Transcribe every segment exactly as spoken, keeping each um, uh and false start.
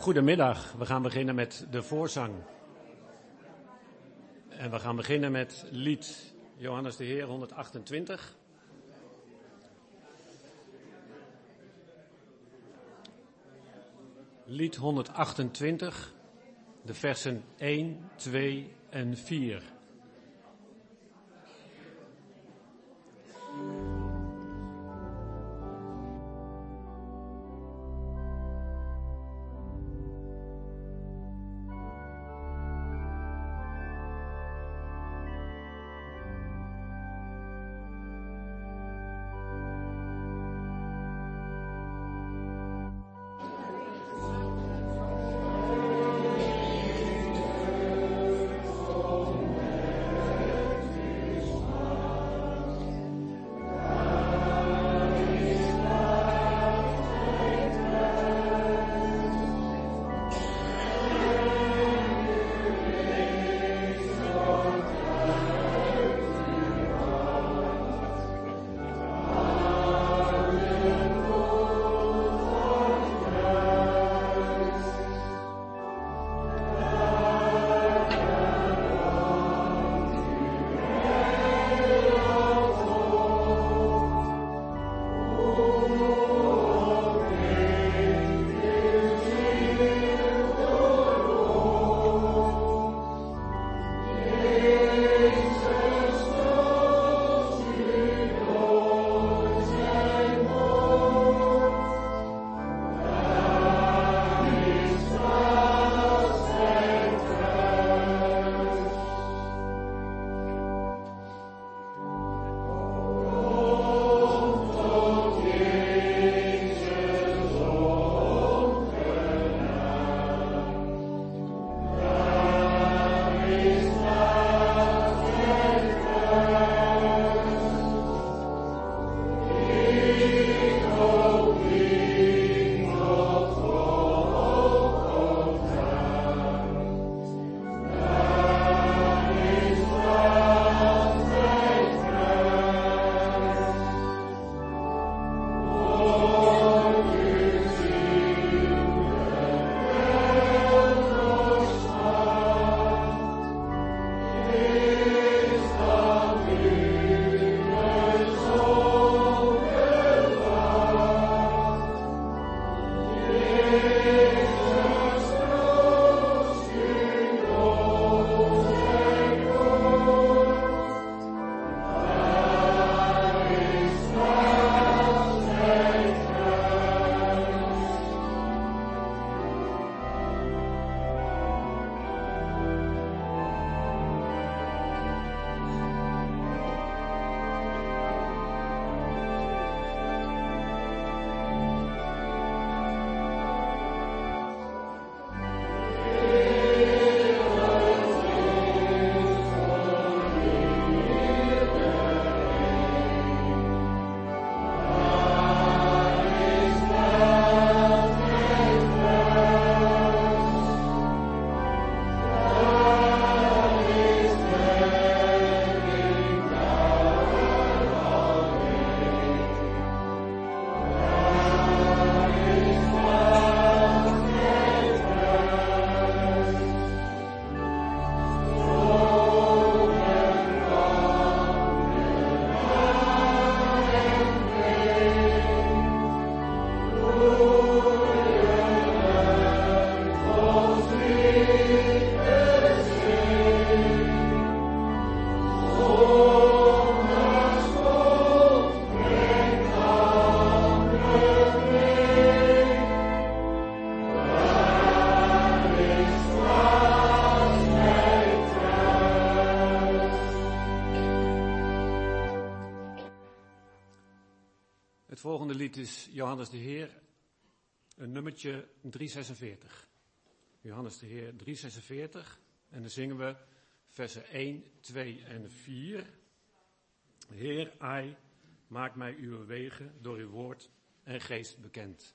Goedemiddag, we gaan beginnen met de voorzang. En we gaan beginnen met lied Johannes de Heer honderdachtentwintig. Lied honderdachtentwintig, de versen één, twee en vier. Het volgende lied is Johannes de Heer, een nummertje driehonderdzesenveertig. Johannes de Heer driehonderdzesenveertig en dan zingen we versen één, twee en vier. Heer, ai, maak mij uw wegen door uw woord en geest bekend.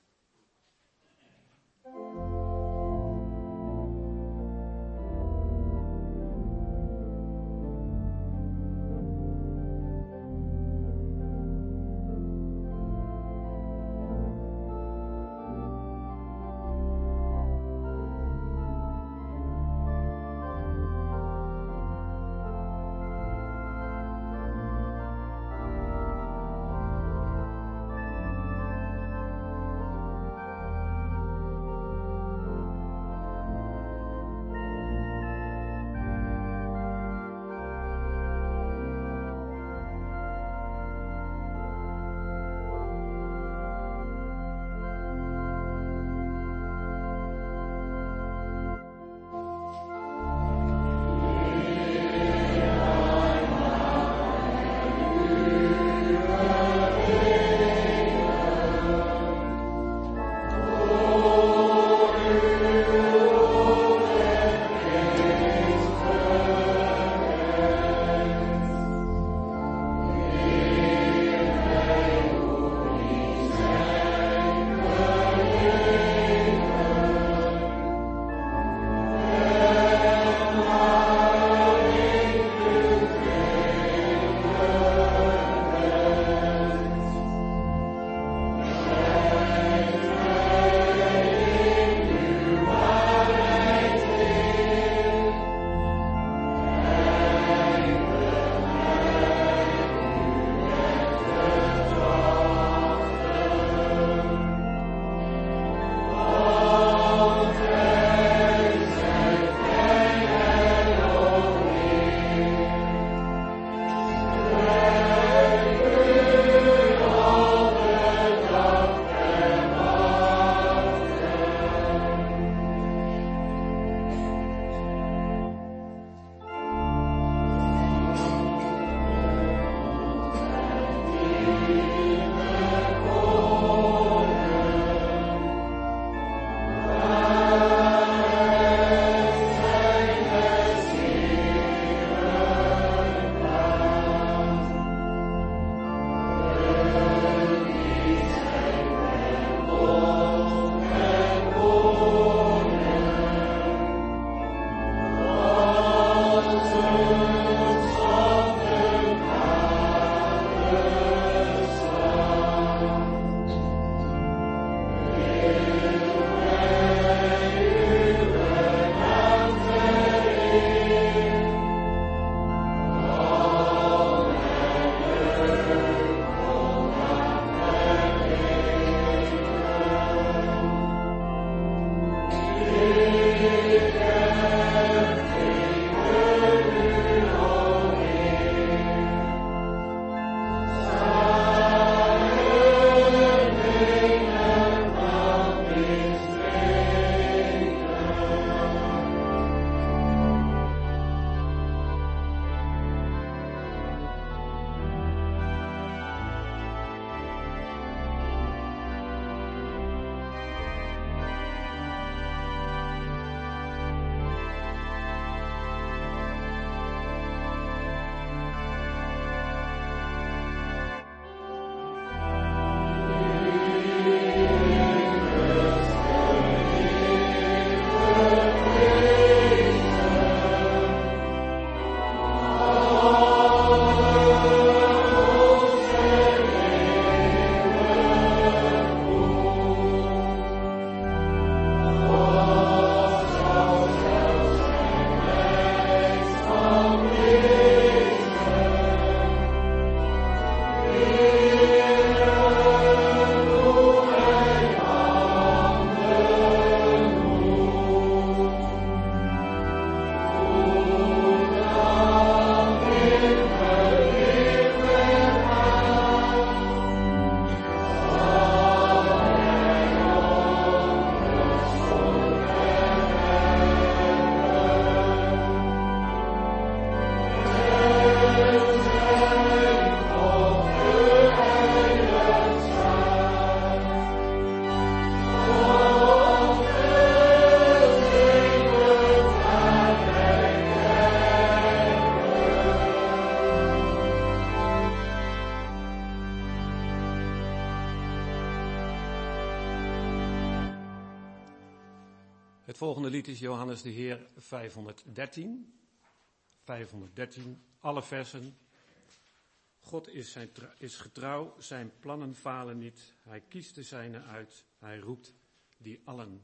Het volgende lied is Johannes de Heer vijfhonderddertien. vijfhonderddertien, alle versen. God is, zijn, is getrouw, zijn plannen falen niet. Hij kiest de zijne uit, hij roept die allen.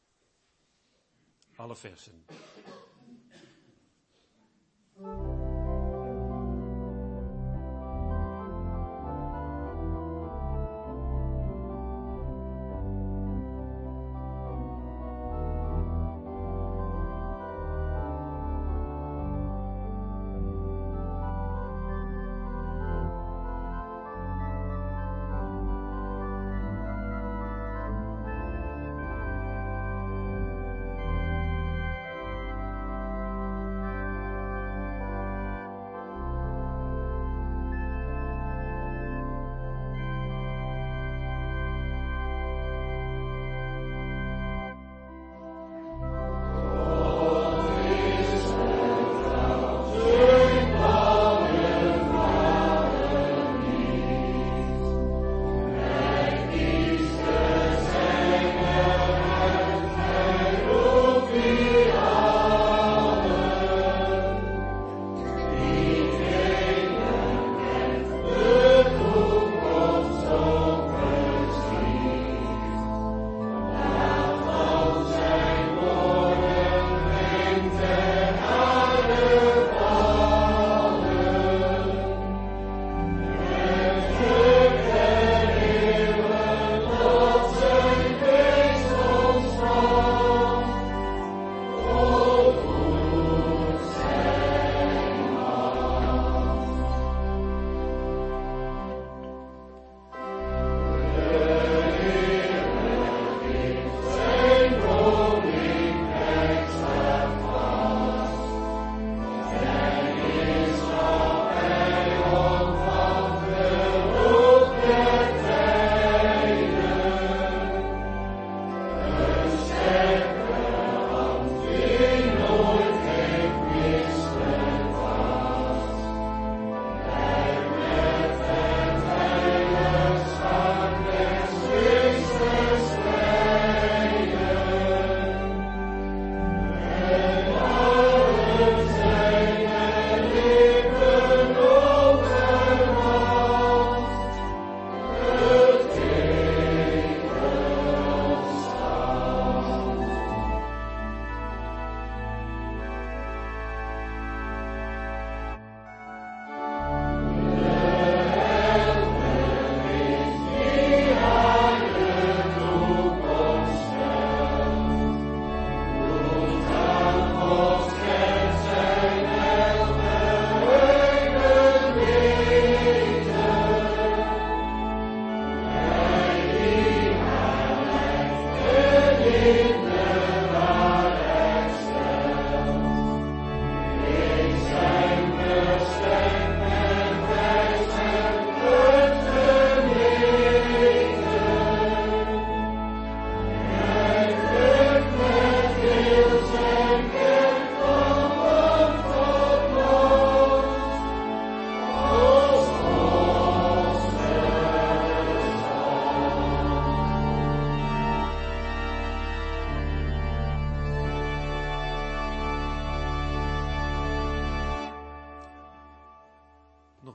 Alle versen.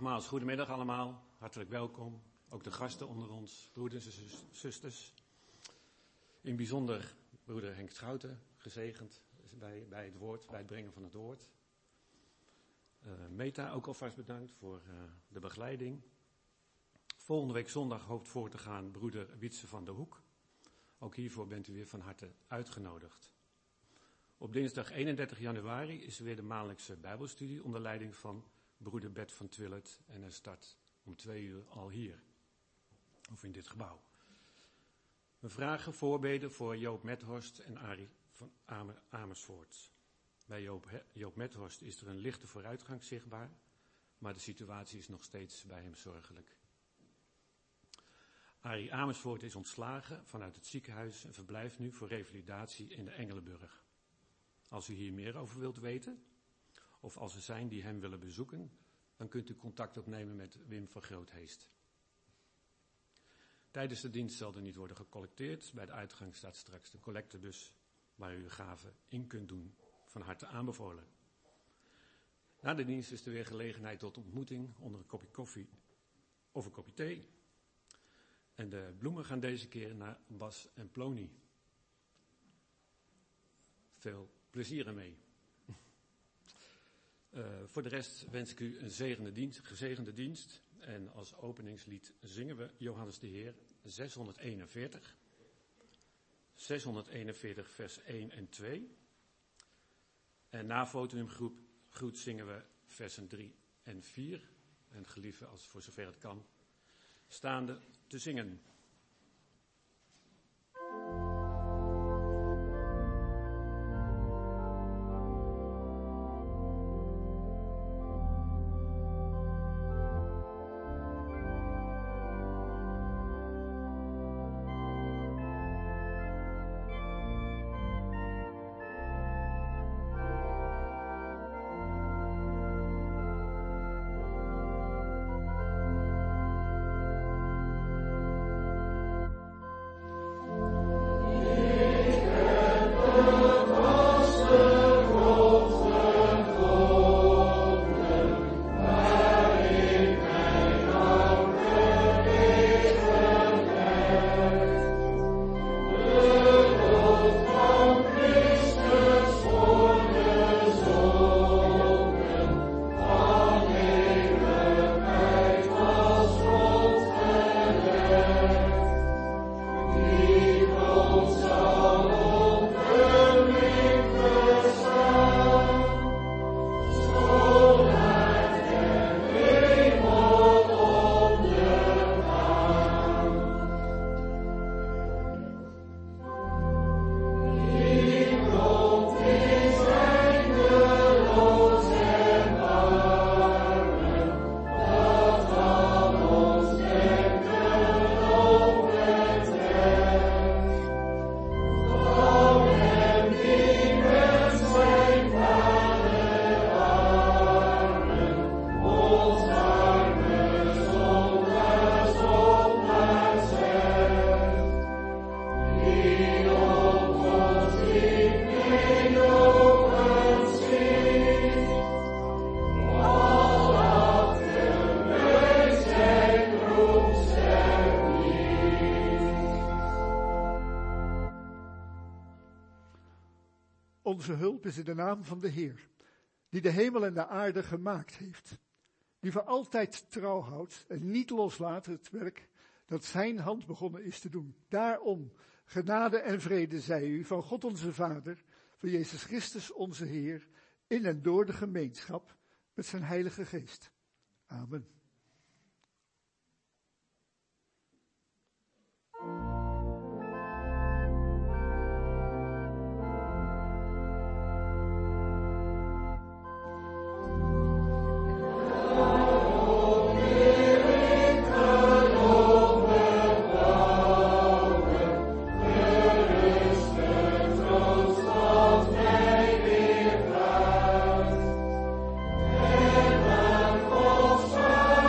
Nogmaals, goedemiddag allemaal. Hartelijk welkom. Ook de gasten onder ons, broeders en zus- zusters. In het bijzonder broeder Henk Schouten, gezegend bij, bij het woord, bij het brengen van het woord. Uh, Meta, ook alvast bedankt voor uh, de begeleiding. Volgende week zondag hoopt voor te gaan broeder Wietse van der Hoek. Ook hiervoor bent u weer van harte uitgenodigd. Op dinsdag eenendertig januari is er weer de maandelijkse bijbelstudie onder leiding van broeder Bert van Twillet en hij start om twee uur al hier, of in dit gebouw. We vragen voorbeden voor Joop Methorst en Arie van Amer, Amersfoort. Bij Joop, Joop Methorst is er een lichte vooruitgang zichtbaar, maar de situatie is nog steeds bij hem zorgelijk. Arie Amersfoort is ontslagen vanuit het ziekenhuis en verblijft nu voor revalidatie in de Engelenburg. Als u hier meer over wilt weten, of als er zijn die hem willen bezoeken, dan kunt u contact opnemen met Wim van Grootheest. Tijdens de dienst zal er niet worden gecollecteerd. Bij de uitgang staat straks de collectebus waar u uw gave in kunt doen. Van harte aanbevolen. Na de dienst is er weer gelegenheid tot ontmoeting onder een kopje koffie of een kopje thee. En de bloemen gaan deze keer naar Bas en Plony. Veel plezier ermee. Uh, voor de rest wens ik u een zegende dienst, gezegende dienst. En als openingslied zingen we Johannes de Heer zeshonderdeenenveertig. zeshonderdeenenveertig vers één en twee. En na fotonumgroep groet zingen we versen drie en vier. En gelieve als voor zover het kan staande te zingen. Onze hulp is in de naam van de Heer, die de hemel en de aarde gemaakt heeft, die voor altijd trouw houdt en niet loslaat het werk dat zijn hand begonnen is te doen. Daarom, genade en vrede zij u van God onze Vader, van Jezus Christus onze Heer, in en door de gemeenschap met zijn Heilige Geest. Amen. Thank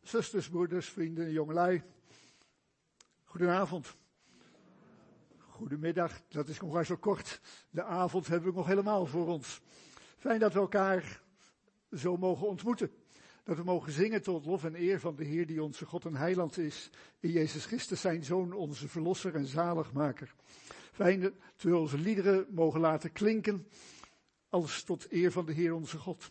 Zusters, broeders, vrienden, jongelui. Goedenavond. Goedemiddag, dat is nog maar zo kort. De avond hebben we nog helemaal voor ons. Fijn dat we elkaar zo mogen ontmoeten. Dat we mogen zingen tot lof en eer van de Heer die onze God en Heiland is. In Jezus Christus zijn Zoon, onze Verlosser en Zaligmaker. Fijn dat we onze liederen mogen laten klinken. Alles tot eer van de Heer onze God.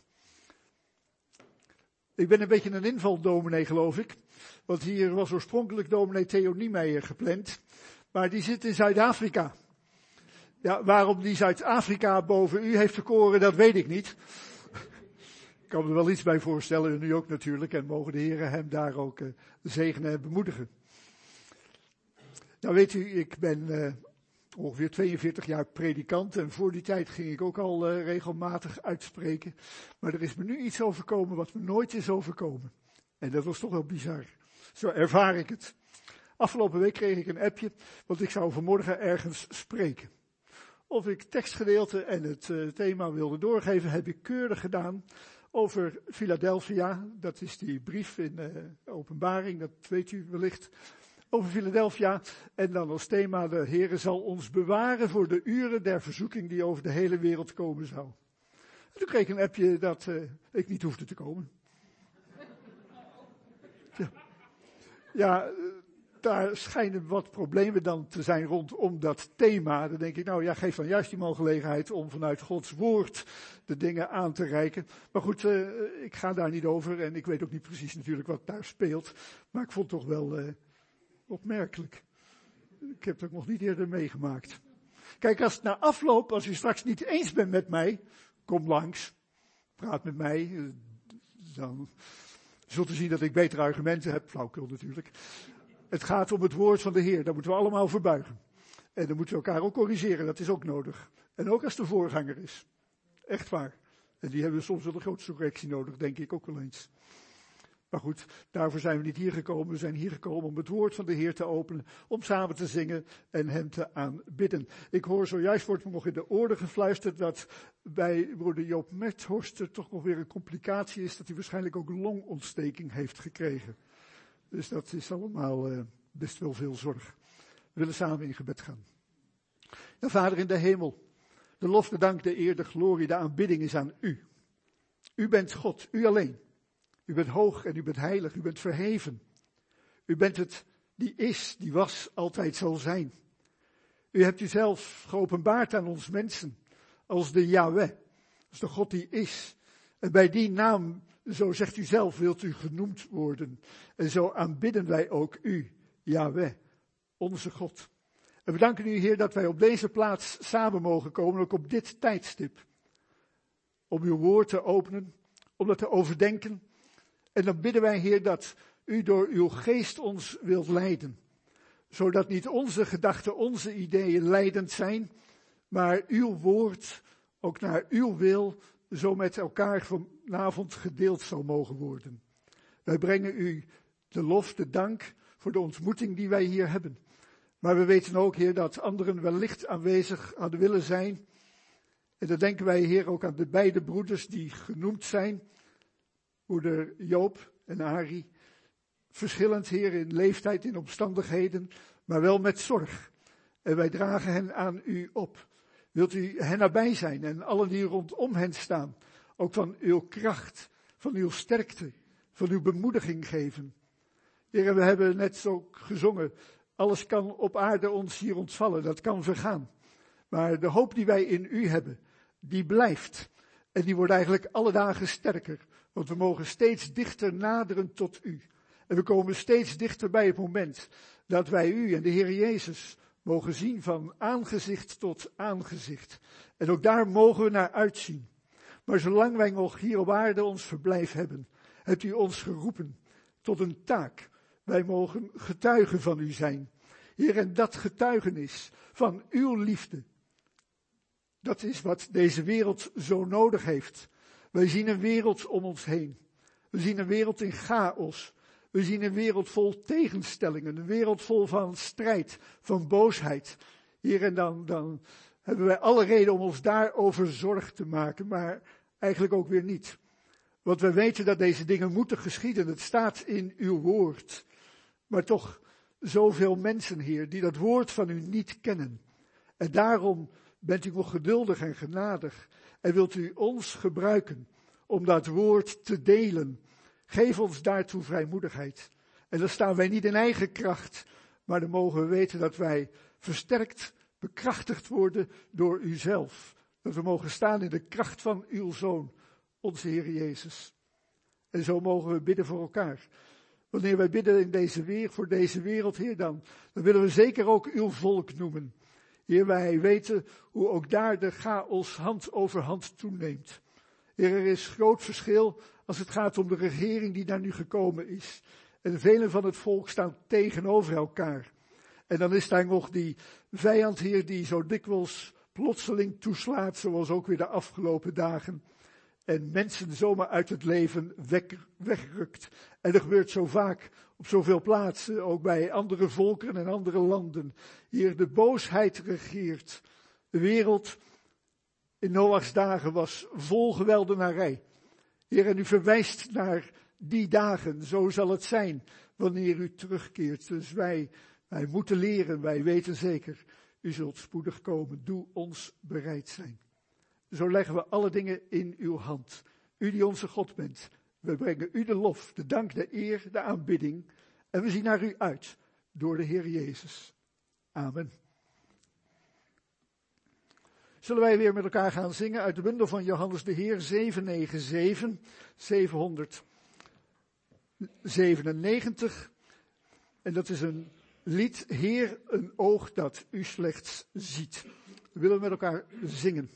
Ik ben een beetje een invaldominee, geloof ik. Want hier was oorspronkelijk dominee Theo Niemeyer gepland. Maar die zit in Zuid-Afrika. Ja, waarom die Zuid-Afrika boven u heeft verkoren, dat weet ik niet. Ik kan me er wel iets bij voorstellen, en u ook natuurlijk. En mogen de heren hem daar ook uh, zegenen en bemoedigen. Nou weet u, ik ben uh, ongeveer tweeënveertig jaar predikant. En voor die tijd ging ik ook al uh, regelmatig uitspreken. Maar er is me nu iets overkomen wat me nooit is overkomen. En dat was toch wel bizar. Zo ervaar ik het. Afgelopen week kreeg ik een appje, want ik zou vanmorgen ergens spreken. Of ik tekstgedeelte en het uh, thema wilde doorgeven, heb ik keurig gedaan over Philadelphia. Dat is die brief in uh, Openbaring, dat weet u wellicht. Over Philadelphia. En dan als thema, de Heere zal ons bewaren voor de uren der verzoeking die over de hele wereld komen zou. En toen kreeg ik een appje dat uh, ik niet hoefde te komen. Ja. Ja, daar schijnen wat problemen dan te zijn rondom dat thema. Dan denk ik, nou ja, geef dan juist die man gelegenheid om vanuit Gods woord de dingen aan te reiken. Maar goed, uh, ik ga daar niet over en ik weet ook niet precies natuurlijk wat daar speelt. Maar ik vond het toch wel uh, opmerkelijk. Ik heb het ook nog niet eerder meegemaakt. Kijk, als het na afloop, als u straks niet eens bent met mij, kom langs, praat met mij, uh, dan zult u zien dat ik betere argumenten heb, flauwkul natuurlijk. Het gaat om het woord van de Heer, daar moeten we allemaal voor buigen. En dan moeten we elkaar ook corrigeren, dat is ook nodig. En ook als de voorganger is. Echt waar. En die hebben soms wel de grootste correctie nodig, denk ik ook wel eens. Maar goed, daarvoor zijn we niet hier gekomen. We zijn hier gekomen om het woord van de Heer te openen, om samen te zingen en hem te aanbidden. Ik hoor zojuist, wordt me nog in de oren gefluisterd, dat bij broeder Joop Merthorst er toch nog weer een complicatie is, dat hij waarschijnlijk ook longontsteking heeft gekregen. Dus dat is allemaal uh, best wel veel zorg. We willen samen in gebed gaan. Ja, Vader in de hemel, de lof, de dank, de eer, de glorie, de aanbidding is aan u. U bent God, u alleen. U bent hoog en u bent heilig, u bent verheven. U bent het die is, die was, altijd zal zijn. U hebt uzelf geopenbaard aan ons mensen als de Yahweh, als de God die is. En bij die naam, zo zegt u zelf, wilt u genoemd worden. En zo aanbidden wij ook u, Yahweh, onze God. En we danken u, Heer, dat wij op deze plaats samen mogen komen, ook op dit tijdstip. Om uw woord te openen, om dat te overdenken. En dan bidden wij, Heer, dat u door uw geest ons wilt leiden. Zodat niet onze gedachten, onze ideeën leidend zijn, maar uw woord ook naar uw wil zo met elkaar vanavond gedeeld zal mogen worden. Wij brengen u de lof, de dank voor de ontmoeting die wij hier hebben. Maar we weten ook, Heer, dat anderen wellicht aanwezig hadden willen zijn. En dan denken wij, Heer, ook aan de beide broeders die genoemd zijn. Broeder Joop en Arie. Verschillend, Heer, in leeftijd, in omstandigheden, maar wel met zorg. En wij dragen hen aan u op. Wilt u hen nabij zijn en allen die rondom hen staan, ook van uw kracht, van uw sterkte, van uw bemoediging geven. Heer, we hebben net zo gezongen, alles kan op aarde ons hier ontvallen, dat kan vergaan. Maar de hoop die wij in u hebben, die blijft. En die wordt eigenlijk alle dagen sterker, want we mogen steeds dichter naderen tot u. En we komen steeds dichter bij het moment dat wij u en de Heer Jezus mogen zien van aangezicht tot aangezicht. En ook daar mogen we naar uitzien. Maar zolang wij nog hier op aarde ons verblijf hebben, hebt u ons geroepen tot een taak. Wij mogen getuigen van u zijn. Heer, en dat getuigenis van uw liefde, dat is wat deze wereld zo nodig heeft. Wij zien een wereld om ons heen. We zien een wereld in chaos. We zien een wereld vol tegenstellingen, een wereld vol van strijd, van boosheid. Hier en dan, dan hebben wij alle reden om ons daarover zorg te maken, maar eigenlijk ook weer niet. Want we weten dat deze dingen moeten geschieden. Het staat in uw woord. Maar toch zoveel mensen, Heer, die dat woord van u niet kennen. En daarom bent u nog geduldig en genadig. En wilt u ons gebruiken om dat woord te delen. Geef ons daartoe vrijmoedigheid. En dan staan wij niet in eigen kracht. Maar dan mogen we weten dat wij versterkt, bekrachtigd worden door uzelf. Dat we mogen staan in de kracht van uw Zoon, onze Heer Jezus. En zo mogen we bidden voor elkaar. Wanneer wij bidden in deze weer, voor deze wereld, Heer, dan, dan willen we zeker ook uw volk noemen. Heer, wij weten hoe ook daar de chaos hand over hand toeneemt. Heer, er is groot verschil als het gaat om de regering die daar nu gekomen is. En velen van het volk staan tegenover elkaar. En dan is daar nog die vijand, Heer, die zo dikwijls plotseling toeslaat, zoals ook weer de afgelopen dagen. En mensen zomaar uit het leven weg, wegrukt. En dat gebeurt zo vaak op zoveel plaatsen, ook bij andere volkeren en andere landen. Hier de boosheid regeert. De wereld in Noachs dagen was vol geweldenarij. Heer, en u verwijst naar die dagen. Zo zal het zijn wanneer u terugkeert. Dus wij, wij moeten leren, wij weten zeker, u zult spoedig komen. Doe ons bereid zijn. Zo leggen we alle dingen in uw hand. U die onze God bent. We brengen u de lof, de dank, de eer, de aanbidding. En we zien naar u uit door de Heer Jezus. Amen. Zullen wij weer met elkaar gaan zingen uit de bundel van Johannes de Heer zevenhonderdzevenennegenenzeventig, zevenhonderdzevenennegentig. En dat is een lied, Heer, een oog dat u slechts ziet. We willen met elkaar zingen.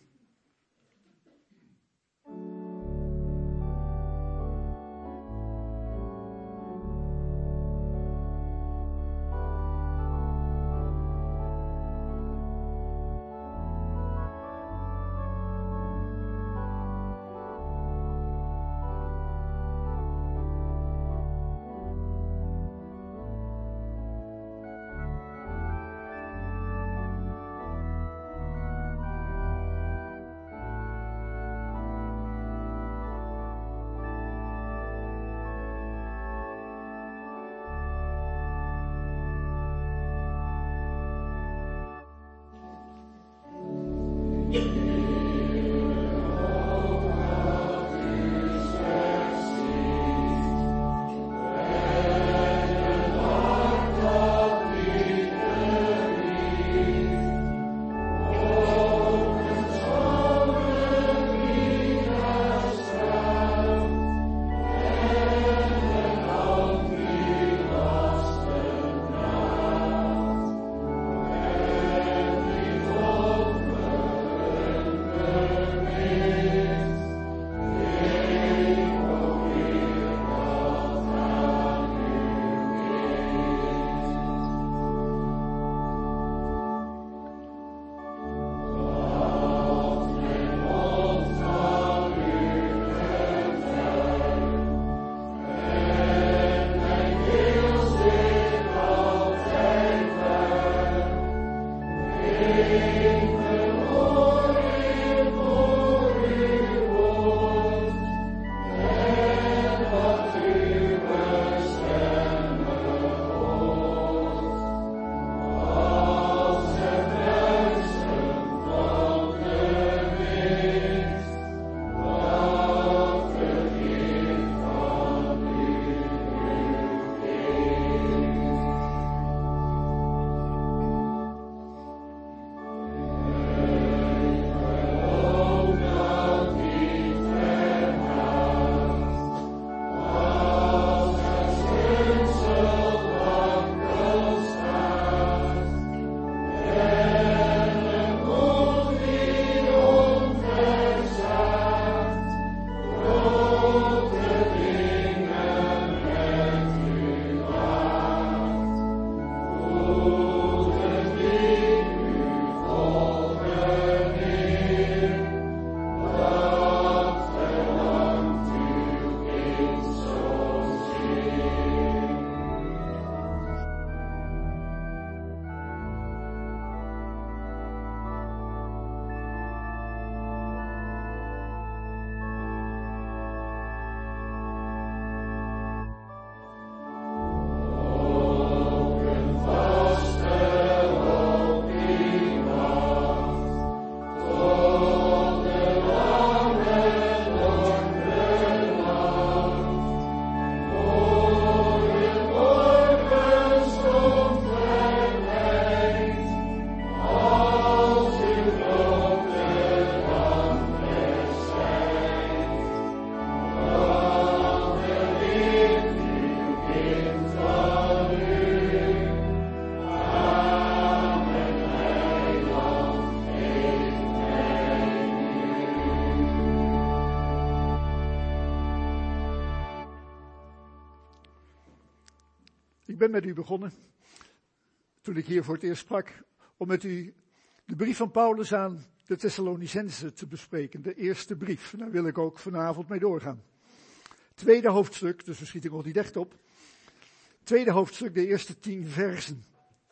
ben met u begonnen, toen ik hier voor het eerst sprak, om met u de brief van Paulus aan de Thessalonicenzen te bespreken. De eerste brief. Daar wil ik ook vanavond mee doorgaan. Tweede hoofdstuk, dus we schieten nog niet echt op. Tweede hoofdstuk, de eerste tien versen.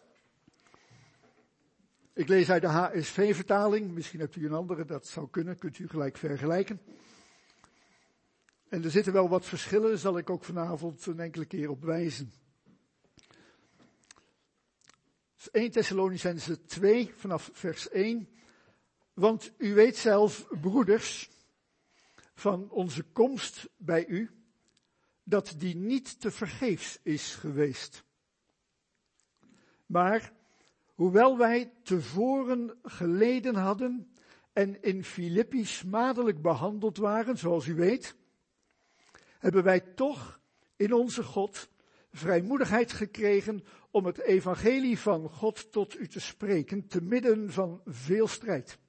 Ik lees uit de H S V-vertaling. Misschien hebt u een andere, dat zou kunnen. Kunt u gelijk vergelijken. En er zitten wel wat verschillen, zal ik ook vanavond een enkele keer op wijzen. eerste Thessalonicenzen twee, vanaf vers één. Want u weet zelf, broeders, van onze komst bij u, dat die niet te vergeefs is geweest. Maar, hoewel wij tevoren geleden hadden en in Filippi smadelijk behandeld waren, zoals u weet, hebben wij toch in onze God vrijmoedigheid gekregen om het evangelie van God tot u te spreken, te midden van veel strijd.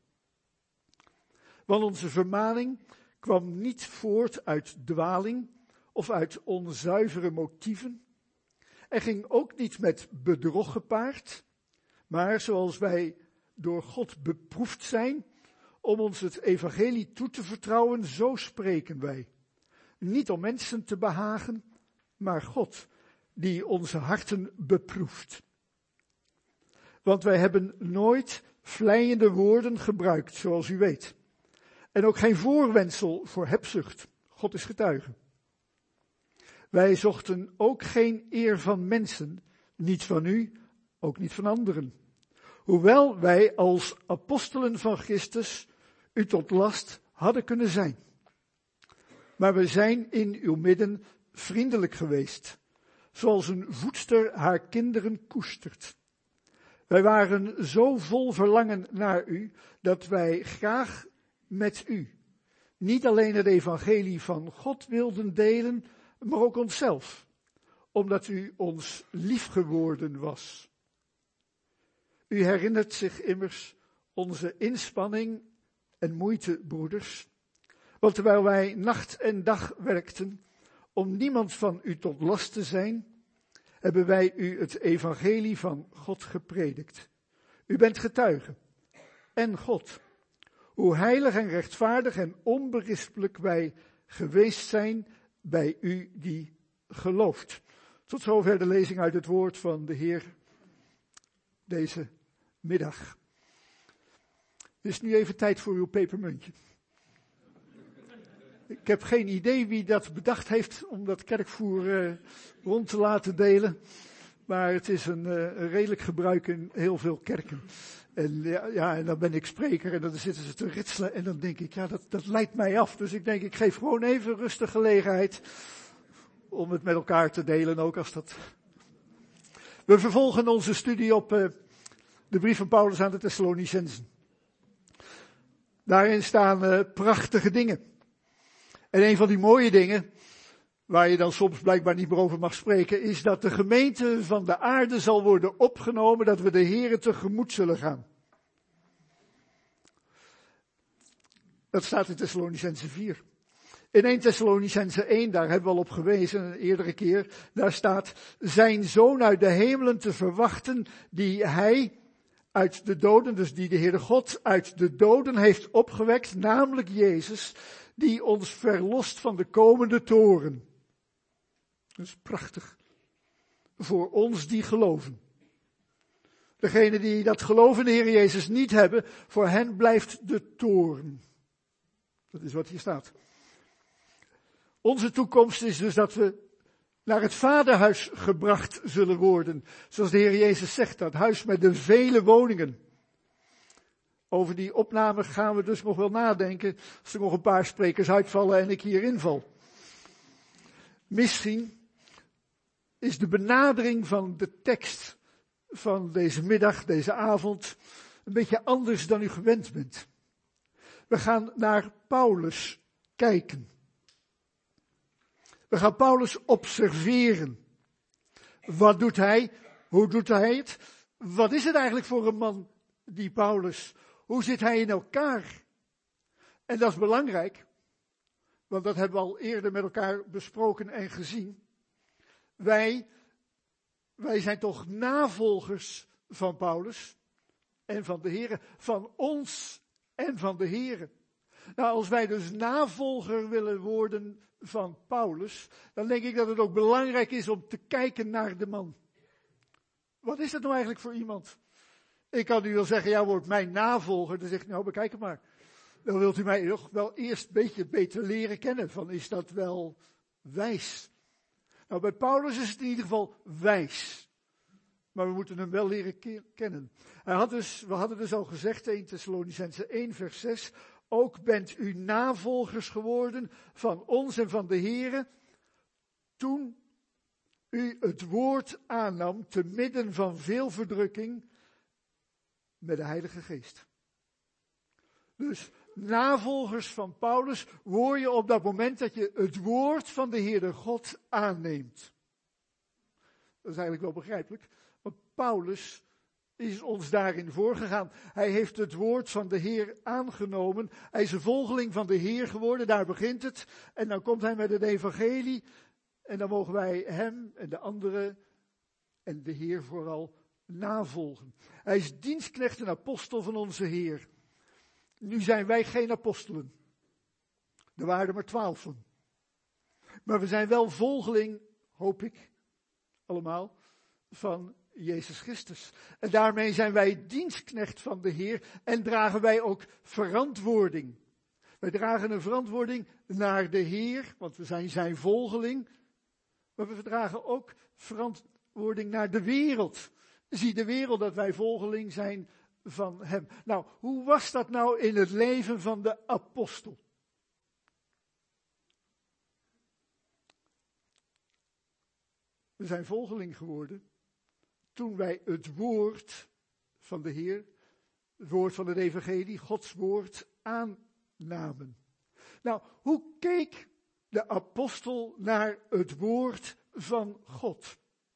Want onze vermaning kwam niet voort uit dwaling of uit onzuivere motieven, en ging ook niet met bedrog gepaard, maar zoals wij door God beproefd zijn om ons het evangelie toe te vertrouwen, zo spreken wij. Niet om mensen te behagen, maar God, die onze harten beproeft. Want wij hebben nooit vleiende woorden gebruikt, zoals u weet. En ook geen voorwendsel voor hebzucht. God is getuige. Wij zochten ook geen eer van mensen, niet van u, ook niet van anderen. Hoewel wij als apostelen van Christus u tot last hadden kunnen zijn. Maar we zijn in uw midden vriendelijk geweest, zoals een voedster haar kinderen koestert. Wij waren zo vol verlangen naar u, dat wij graag met u niet alleen het evangelie van God wilden delen, maar ook onszelf, omdat u ons lief geworden was. U herinnert zich immers onze inspanning en moeite, broeders, want terwijl wij nacht en dag werkten om niemand van u tot last te zijn, hebben wij u het evangelie van God gepredikt. U bent getuige en God, hoe heilig en rechtvaardig en onberispelijk wij geweest zijn bij u die gelooft. Tot zover de lezing uit het woord van de Heer deze middag. Het is nu even tijd voor uw pepermuntje. Ik heb geen idee wie dat bedacht heeft om dat kerkvoer uh, rond te laten delen. Maar het is een, uh, een redelijk gebruik in heel veel kerken. En ja, ja, en dan ben ik spreker en dan zitten ze te ritselen en dan denk ik, ja, dat, dat leidt mij af. Dus ik denk, ik geef gewoon even rustig gelegenheid om het met elkaar te delen, ook als dat... We vervolgen onze studie op uh, de brief van Paulus aan de Thessalonicenzen. Daarin staan uh, prachtige dingen. En een van die mooie dingen, waar je dan soms blijkbaar niet meer over mag spreken, is dat de gemeente van de aarde zal worden opgenomen, dat we de Here tegemoet zullen gaan. Dat staat in Thessalonicenzen vier. In eerste Thessalonicenzen één, daar hebben we al op gewezen, een eerdere keer, daar staat, zijn zoon uit de hemelen te verwachten, die hij uit de doden, dus die de Heere God uit de doden heeft opgewekt, namelijk Jezus, die ons verlost van de komende toren. Dat is prachtig. Voor ons die geloven. Degenen die dat geloven in de Heer Jezus niet hebben, voor hen blijft de toren. Dat is wat hier staat. Onze toekomst is dus dat we naar het vaderhuis gebracht zullen worden. Zoals de Heer Jezus zegt, dat huis met de vele woningen. Over die opname gaan we dus nog wel nadenken, als er nog een paar sprekers uitvallen en ik hier inval. Misschien is de benadering van de tekst van deze middag, deze avond, een beetje anders dan u gewend bent. We gaan naar Paulus kijken. We gaan Paulus observeren. Wat doet hij? Hoe doet hij het? Wat is het eigenlijk voor een man, die Paulus? Hoe zit hij in elkaar? En dat is belangrijk, want dat hebben we al eerder met elkaar besproken en gezien. Wij wij zijn toch navolgers van Paulus en van de Here, van ons en van de Here. Nou, als wij dus navolger willen worden van Paulus, dan denk ik dat het ook belangrijk is om te kijken naar de man. Wat is dat nou eigenlijk voor iemand? Ik kan u wel zeggen, ja, word mijn navolger. Dan zeg ik, nou, bekijk het maar. Dan wilt u mij nog wel eerst een beetje beter leren kennen. Van, is dat wel wijs? Nou, bij Paulus is het in ieder geval wijs. Maar we moeten hem wel leren ke- kennen. Hij had dus, we hadden dus al gezegd, in Thessalonicenzen één vers zes, ook bent u navolgers geworden van ons en van de Here, toen u het woord aannam te midden van veel verdrukking met de Heilige Geest. Dus navolgers van Paulus word je op dat moment dat je het woord van de Heere God aanneemt. Dat is eigenlijk wel begrijpelijk, want Paulus is ons daarin voorgegaan. Hij heeft het woord van de Heer aangenomen. Hij is een volgeling van de Heer geworden, daar begint het. En dan komt hij met het evangelie. En dan mogen wij hem en de anderen en de Heer vooral navolgen. Hij is dienstknecht en apostel van onze Heer. Nu zijn wij geen apostelen. Er waren er maar twaalf van. Maar we zijn wel volgeling, hoop ik, allemaal, van Jezus Christus. En daarmee zijn wij dienstknecht van de Heer en dragen wij ook verantwoording. Wij dragen een verantwoording naar de Heer, want we zijn zijn volgeling. Maar we dragen ook verantwoording naar de wereld. Zie de wereld dat wij volgeling zijn van hem. Nou, hoe was dat nou in het leven van de apostel? We zijn volgeling geworden toen wij het woord van de Heer, het woord van het evangelie, Gods woord aannamen. Nou, hoe keek de apostel naar het woord van God?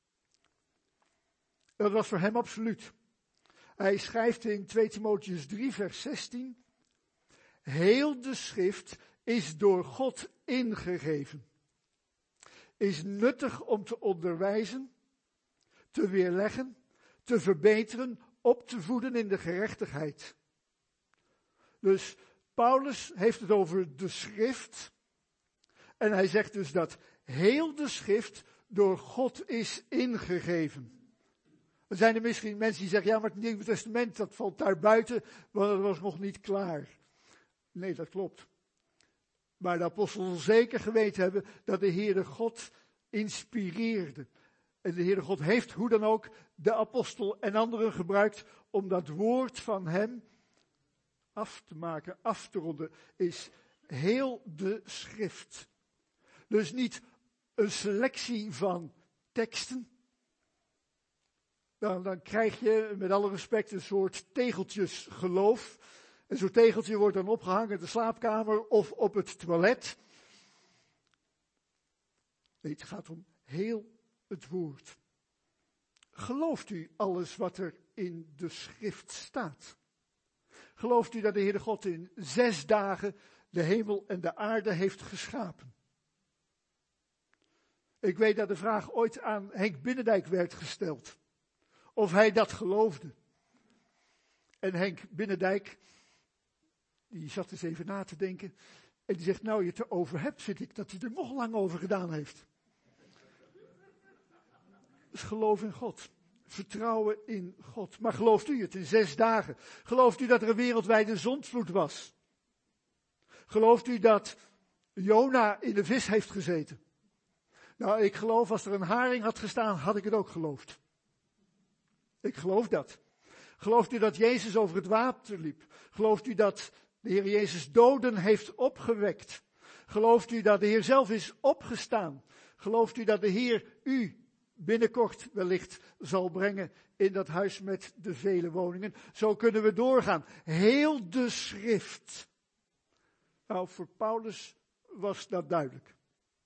Dat was voor hem absoluut. Hij schrijft in twee Timotheüs drie vers zestien, heel de schrift is door God ingegeven, is nuttig om te onderwijzen, te weerleggen, te verbeteren, op te voeden in de gerechtigheid. Dus Paulus heeft het over de schrift. En hij zegt dus dat heel de schrift door God is ingegeven. Er zijn er misschien mensen die zeggen, ja, maar het Nieuwe Testament, dat valt daar buiten, want dat was nog niet klaar. Nee, dat klopt. Maar de apostel zal zeker geweten hebben dat de Heere God inspireerde. En de Heere God heeft hoe dan ook de apostel en anderen gebruikt om dat woord van hem af te maken, af te ronden, is heel de schrift. Dus niet een selectie van teksten. Dan, dan krijg je met alle respect een soort tegeltjes geloof. En zo'n tegeltje wordt dan opgehangen in de slaapkamer of op het toilet. Nee, het gaat om heel het woord. Gelooft u alles wat er in de schrift staat? Gelooft u dat de Heere God in zes dagen de hemel en de aarde heeft geschapen? Ik weet dat de vraag ooit aan Henk Binnendijk werd gesteld. Of hij dat geloofde. En Henk Binnendijk, die zat eens even na te denken. En die zegt, nou je het erover hebt, vind ik dat hij er nog lang over gedaan heeft. Dus geloof in God. Vertrouwen in God. Maar gelooft u het in zes dagen? Gelooft u dat er een wereldwijde zondvloed was? Gelooft u dat Jona in de vis heeft gezeten? Nou, ik geloof als er een haring had gestaan, had ik het ook geloofd. Ik geloof dat. Gelooft u dat Jezus over het water liep? Gelooft u dat de Heer Jezus doden heeft opgewekt? Gelooft u dat de Heer zelf is opgestaan? Gelooft u dat de Heer u binnenkort wellicht zal brengen in dat huis met de vele woningen? Zo kunnen we doorgaan. Heel de schrift. Nou, voor Paulus was dat duidelijk.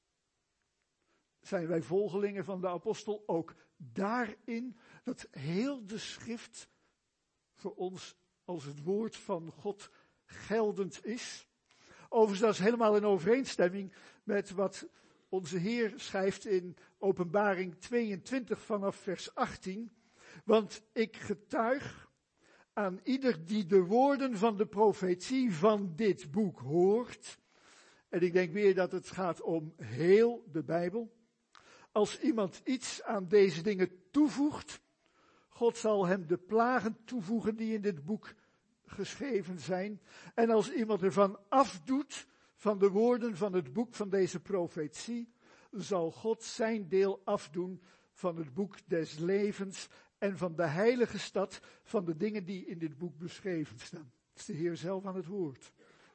Zijn wij volgelingen van de apostel ook daarin dat heel de schrift voor ons als het woord van God geldend is? Overigens, dat is helemaal in overeenstemming met wat Onze Heer schrijft in Openbaring tweeëntwintig vanaf vers achttien, want ik getuig aan ieder die de woorden van de profetie van dit boek hoort. En ik denk weer dat het gaat om heel de Bijbel. Als iemand iets aan deze dingen toevoegt, God zal hem de plagen toevoegen die in dit boek geschreven zijn. En als iemand ervan afdoet, van de woorden van het boek van deze profetie, zal God zijn deel afdoen van het boek des levens en van de heilige stad, van de dingen die in dit boek beschreven staan. Het is de Heer zelf aan het woord.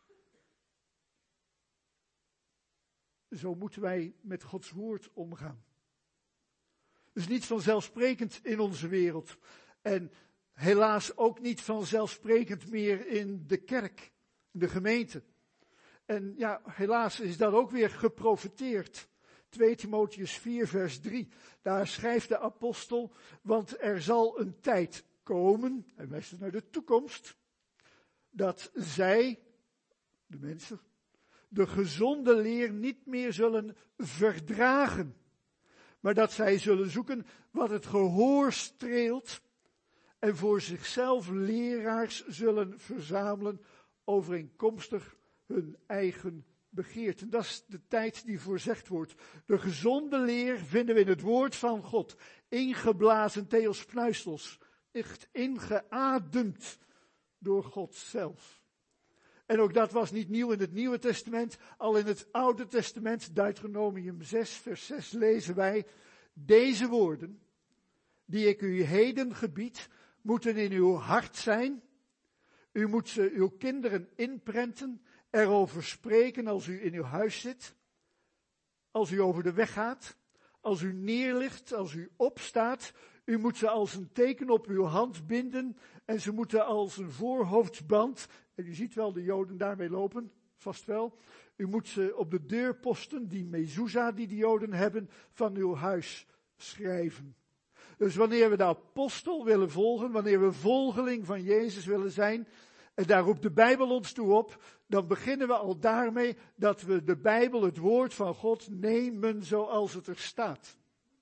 Zo moeten wij met Gods woord omgaan. Het is niet vanzelfsprekend in onze wereld. En helaas ook niet vanzelfsprekend meer in de kerk, in de gemeente. En ja, helaas is dat ook weer geprofeteerd. twee Timotheüs vier vers drie. Daar schrijft de apostel, want er zal een tijd komen, hij wijst naar de toekomst, dat zij, de mensen, de gezonde leer niet meer zullen verdragen. Maar dat zij zullen zoeken wat het gehoor streelt en voor zichzelf leraars zullen verzamelen overeenkomstig hun eigen begeerten. Dat is de tijd die voorzegd wordt. De gezonde leer vinden we in het woord van God. Ingeblazen theos pneustos. Echt ingeademd door God zelf. En ook dat was niet nieuw in het Nieuwe Testament. Al in het Oude Testament, Deuteronomium zes vers zes, lezen wij: deze woorden, die ik u heden gebied, moeten in uw hart zijn. U moet ze uw kinderen inprenten, erover spreken als u in uw huis zit, als u over de weg gaat, als u neerligt, als u opstaat. U moet ze als een teken op uw hand binden en ze moeten als een voorhoofdsband, en u ziet wel de Joden daarmee lopen, vast wel. U moet ze op de deurposten, die mezuzah die de Joden hebben, van uw huis schrijven. Dus wanneer we de apostel willen volgen, wanneer we volgeling van Jezus willen zijn, en daar roept de Bijbel ons toe op, dan beginnen we al daarmee dat we de Bijbel, het woord van God, nemen zoals het er staat.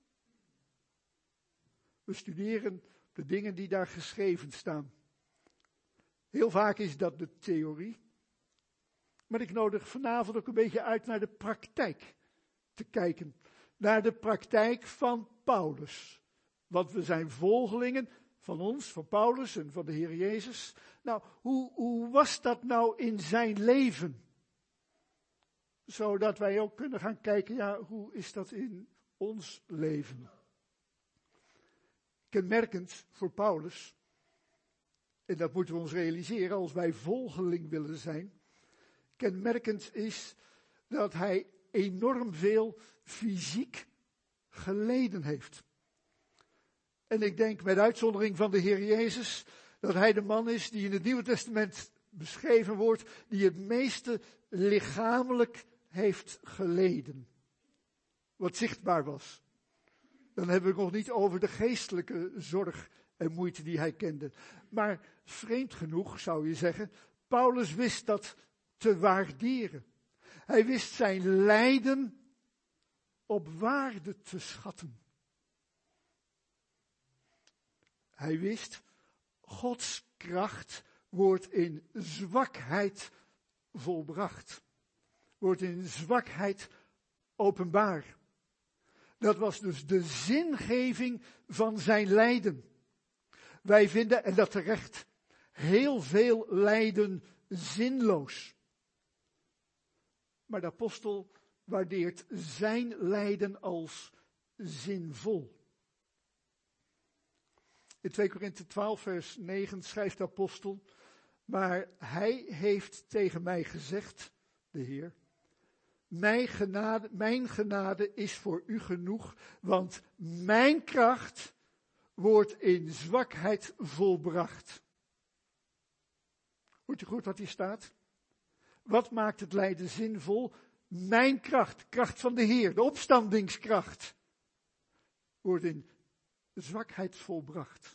We studeren de dingen die daar geschreven staan. Heel vaak is dat de theorie. Maar ik nodig vanavond ook een beetje uit naar de praktijk te kijken. Naar de praktijk van Paulus. Want we zijn volgelingen van ons, van Paulus en van de Heer Jezus. Nou, hoe, hoe was dat nou in zijn leven? Zodat wij ook kunnen gaan kijken, ja, hoe is dat in ons leven? Kenmerkend voor Paulus, en dat moeten we ons realiseren als wij volgeling willen zijn, kenmerkend is dat hij enorm veel fysiek geleden heeft. En ik denk met uitzondering van de Heer Jezus, dat hij de man is die in het Nieuwe Testament beschreven wordt, die het meeste lichamelijk heeft geleden. Wat zichtbaar was. Dan hebben we het nog niet over de geestelijke zorg en moeite die hij kende. Maar vreemd genoeg zou je zeggen, Paulus wist dat te waarderen. Hij wist zijn lijden op waarde te schatten. Hij wist, Gods kracht wordt in zwakheid volbracht. Wordt in zwakheid openbaar. Dat was dus de zingeving van zijn lijden. Wij vinden, en dat terecht, heel veel lijden zinloos. Maar de apostel waardeert zijn lijden als zinvol. In twee Korinthe twaalf vers negen schrijft de apostel: maar hij heeft tegen mij gezegd, de Heer, mijn genade, mijn genade is voor u genoeg, want mijn kracht wordt in zwakheid volbracht. Hoort u goed wat hier staat? Wat maakt het lijden zinvol? Mijn kracht, kracht van de Heer, de opstandingskracht, wordt in zwakheid volbracht.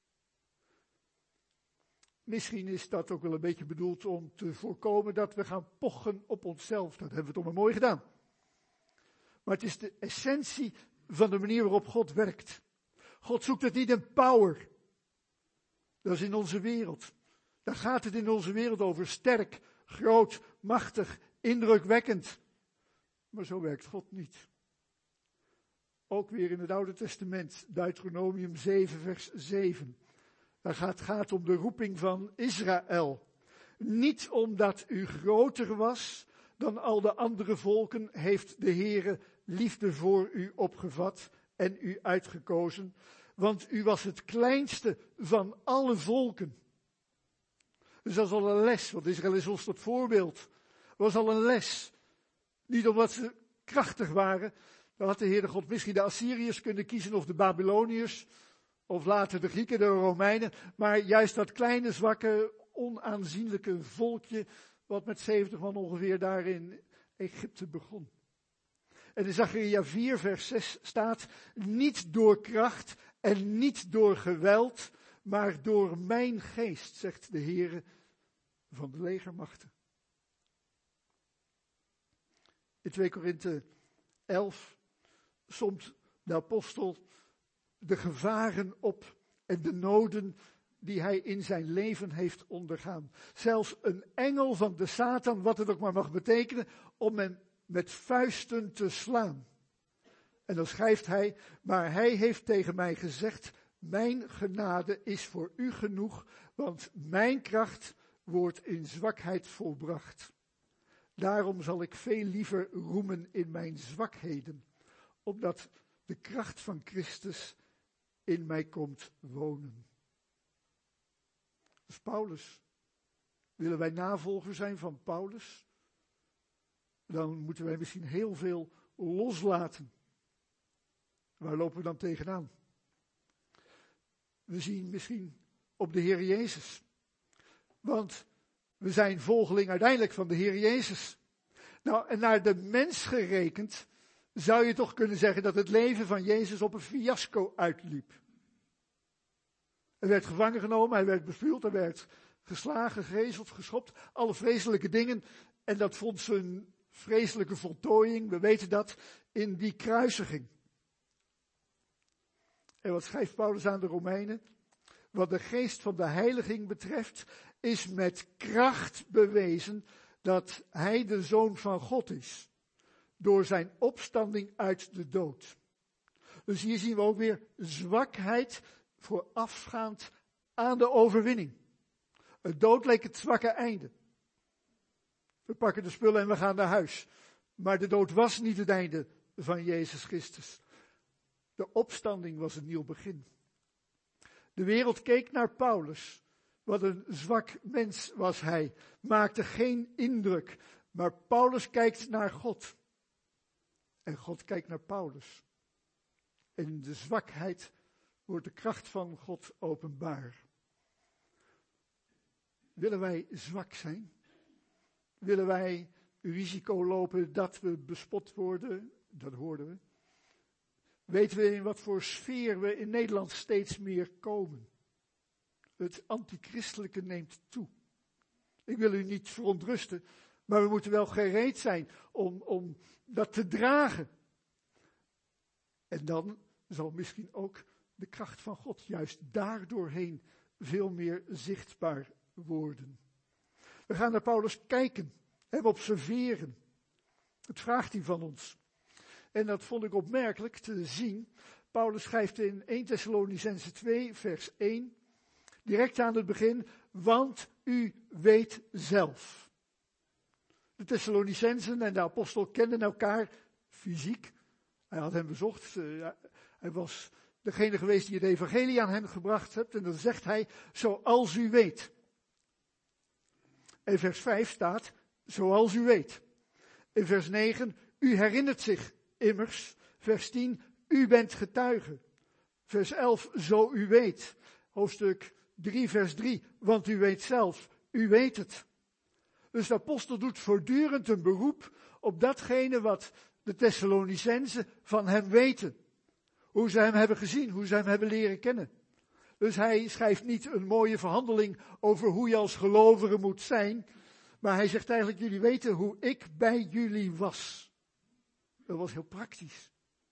Misschien is dat ook wel een beetje bedoeld om te voorkomen dat we gaan pochen op onszelf. Dat hebben we toch maar mooi gedaan. Maar het is de essentie van de manier waarop God werkt. God zoekt het niet in power. Dat is in onze wereld. Daar gaat het in onze wereld over sterk, groot, machtig, indrukwekkend. Maar zo werkt God niet. Ook weer in het Oude Testament, Deuteronomium zeven vers zeven. Daar gaat het gaat om de roeping van Israël. Niet omdat u groter was dan al de andere volken, heeft de Heere liefde voor u opgevat en u uitgekozen. Want u was het kleinste van alle volken. Dus dat is al een les, want Israël is ons tot voorbeeld. Dat was al een les. Niet omdat ze krachtig waren. Dan had de Heere God misschien de Assyriërs kunnen kiezen of de Babyloniërs. Of later de Grieken, de Romeinen. Maar juist dat kleine, zwakke, onaanzienlijke volkje. Wat met zeventig man ongeveer daar in Egypte begon. En in Zacharia vier vers zes staat. Niet door kracht en niet door geweld. Maar door mijn geest, zegt de Heere van de legermachten. In twee Korinthe elf somt de apostel de gevaren op en de noden die hij in zijn leven heeft ondergaan. Zelfs een engel van de Satan, wat het ook maar mag betekenen, om hem met vuisten te slaan. En dan schrijft hij, maar hij heeft tegen mij gezegd, mijn genade is voor u genoeg, want mijn kracht wordt in zwakheid volbracht. Daarom zal ik veel liever roemen in mijn zwakheden, opdat de kracht van Christus in mij komt wonen. Dus Paulus, willen wij navolger zijn van Paulus, dan moeten wij misschien heel veel loslaten. Waar lopen we dan tegenaan? We zien misschien op de Heer Jezus. Want we zijn volgeling uiteindelijk van de Heer Jezus. Nou, en naar de mens gerekend, zou je toch kunnen zeggen dat het leven van Jezus op een fiasco uitliep. Hij werd gevangen genomen, hij werd bevuild, hij werd geslagen, gegezeld, geschopt. Alle vreselijke dingen. En dat vond zijn vreselijke voltooiing, we weten dat, in die kruisiging. En wat schrijft Paulus aan de Romeinen? Wat de geest van de heiliging betreft, is met kracht bewezen dat hij de Zoon van God is. Door zijn opstanding uit de dood. Dus hier zien we ook weer zwakheid voorafgaand aan de overwinning. Het dood leek het zwakke einde. We pakken de spullen en we gaan naar huis. Maar de dood was niet het einde van Jezus Christus. De opstanding was een nieuw begin. De wereld keek naar Paulus. Wat een zwak mens was hij. Maakte geen indruk. Maar Paulus kijkt naar God. En God kijkt naar Paulus. En in de zwakheid wordt de kracht van God openbaar. Willen wij zwak zijn? Willen wij risico lopen dat we bespot worden? Dat hoorden we. Weten we in wat voor sfeer we in Nederland steeds meer komen? Het antichristelijke neemt toe. Ik wil u niet verontrusten, maar we moeten wel gereed zijn om, om dat te dragen. En dan zal misschien ook de kracht van God juist daardoorheen veel meer zichtbaar worden. We gaan naar Paulus kijken, hem observeren. Het vraagt hij van ons. En dat vond ik opmerkelijk te zien. Paulus schrijft in eerste Thessalonicenzen twee, vers één, direct aan het begin, want u weet zelf. De Thessalonicenzen en de apostel kenden elkaar fysiek. Hij had hem bezocht. Uh, hij was degene geweest die het evangelie aan hen gebracht heeft. En dan zegt hij, zoals u weet. In vers vijf staat, zoals u weet. In vers negen, u herinnert zich immers. Vers tien, u bent getuige. Vers elf, zo u weet. Hoofdstuk drie, vers drie, want u weet zelf, u weet het. Dus de apostel doet voortdurend een beroep op datgene wat de Thessalonicenzen van hem weten. Hoe ze hem hebben gezien, hoe ze hem hebben leren kennen. Dus hij schrijft niet een mooie verhandeling over hoe je als gelovige moet zijn. Maar hij zegt eigenlijk, jullie weten hoe ik bij jullie was. Dat was heel praktisch.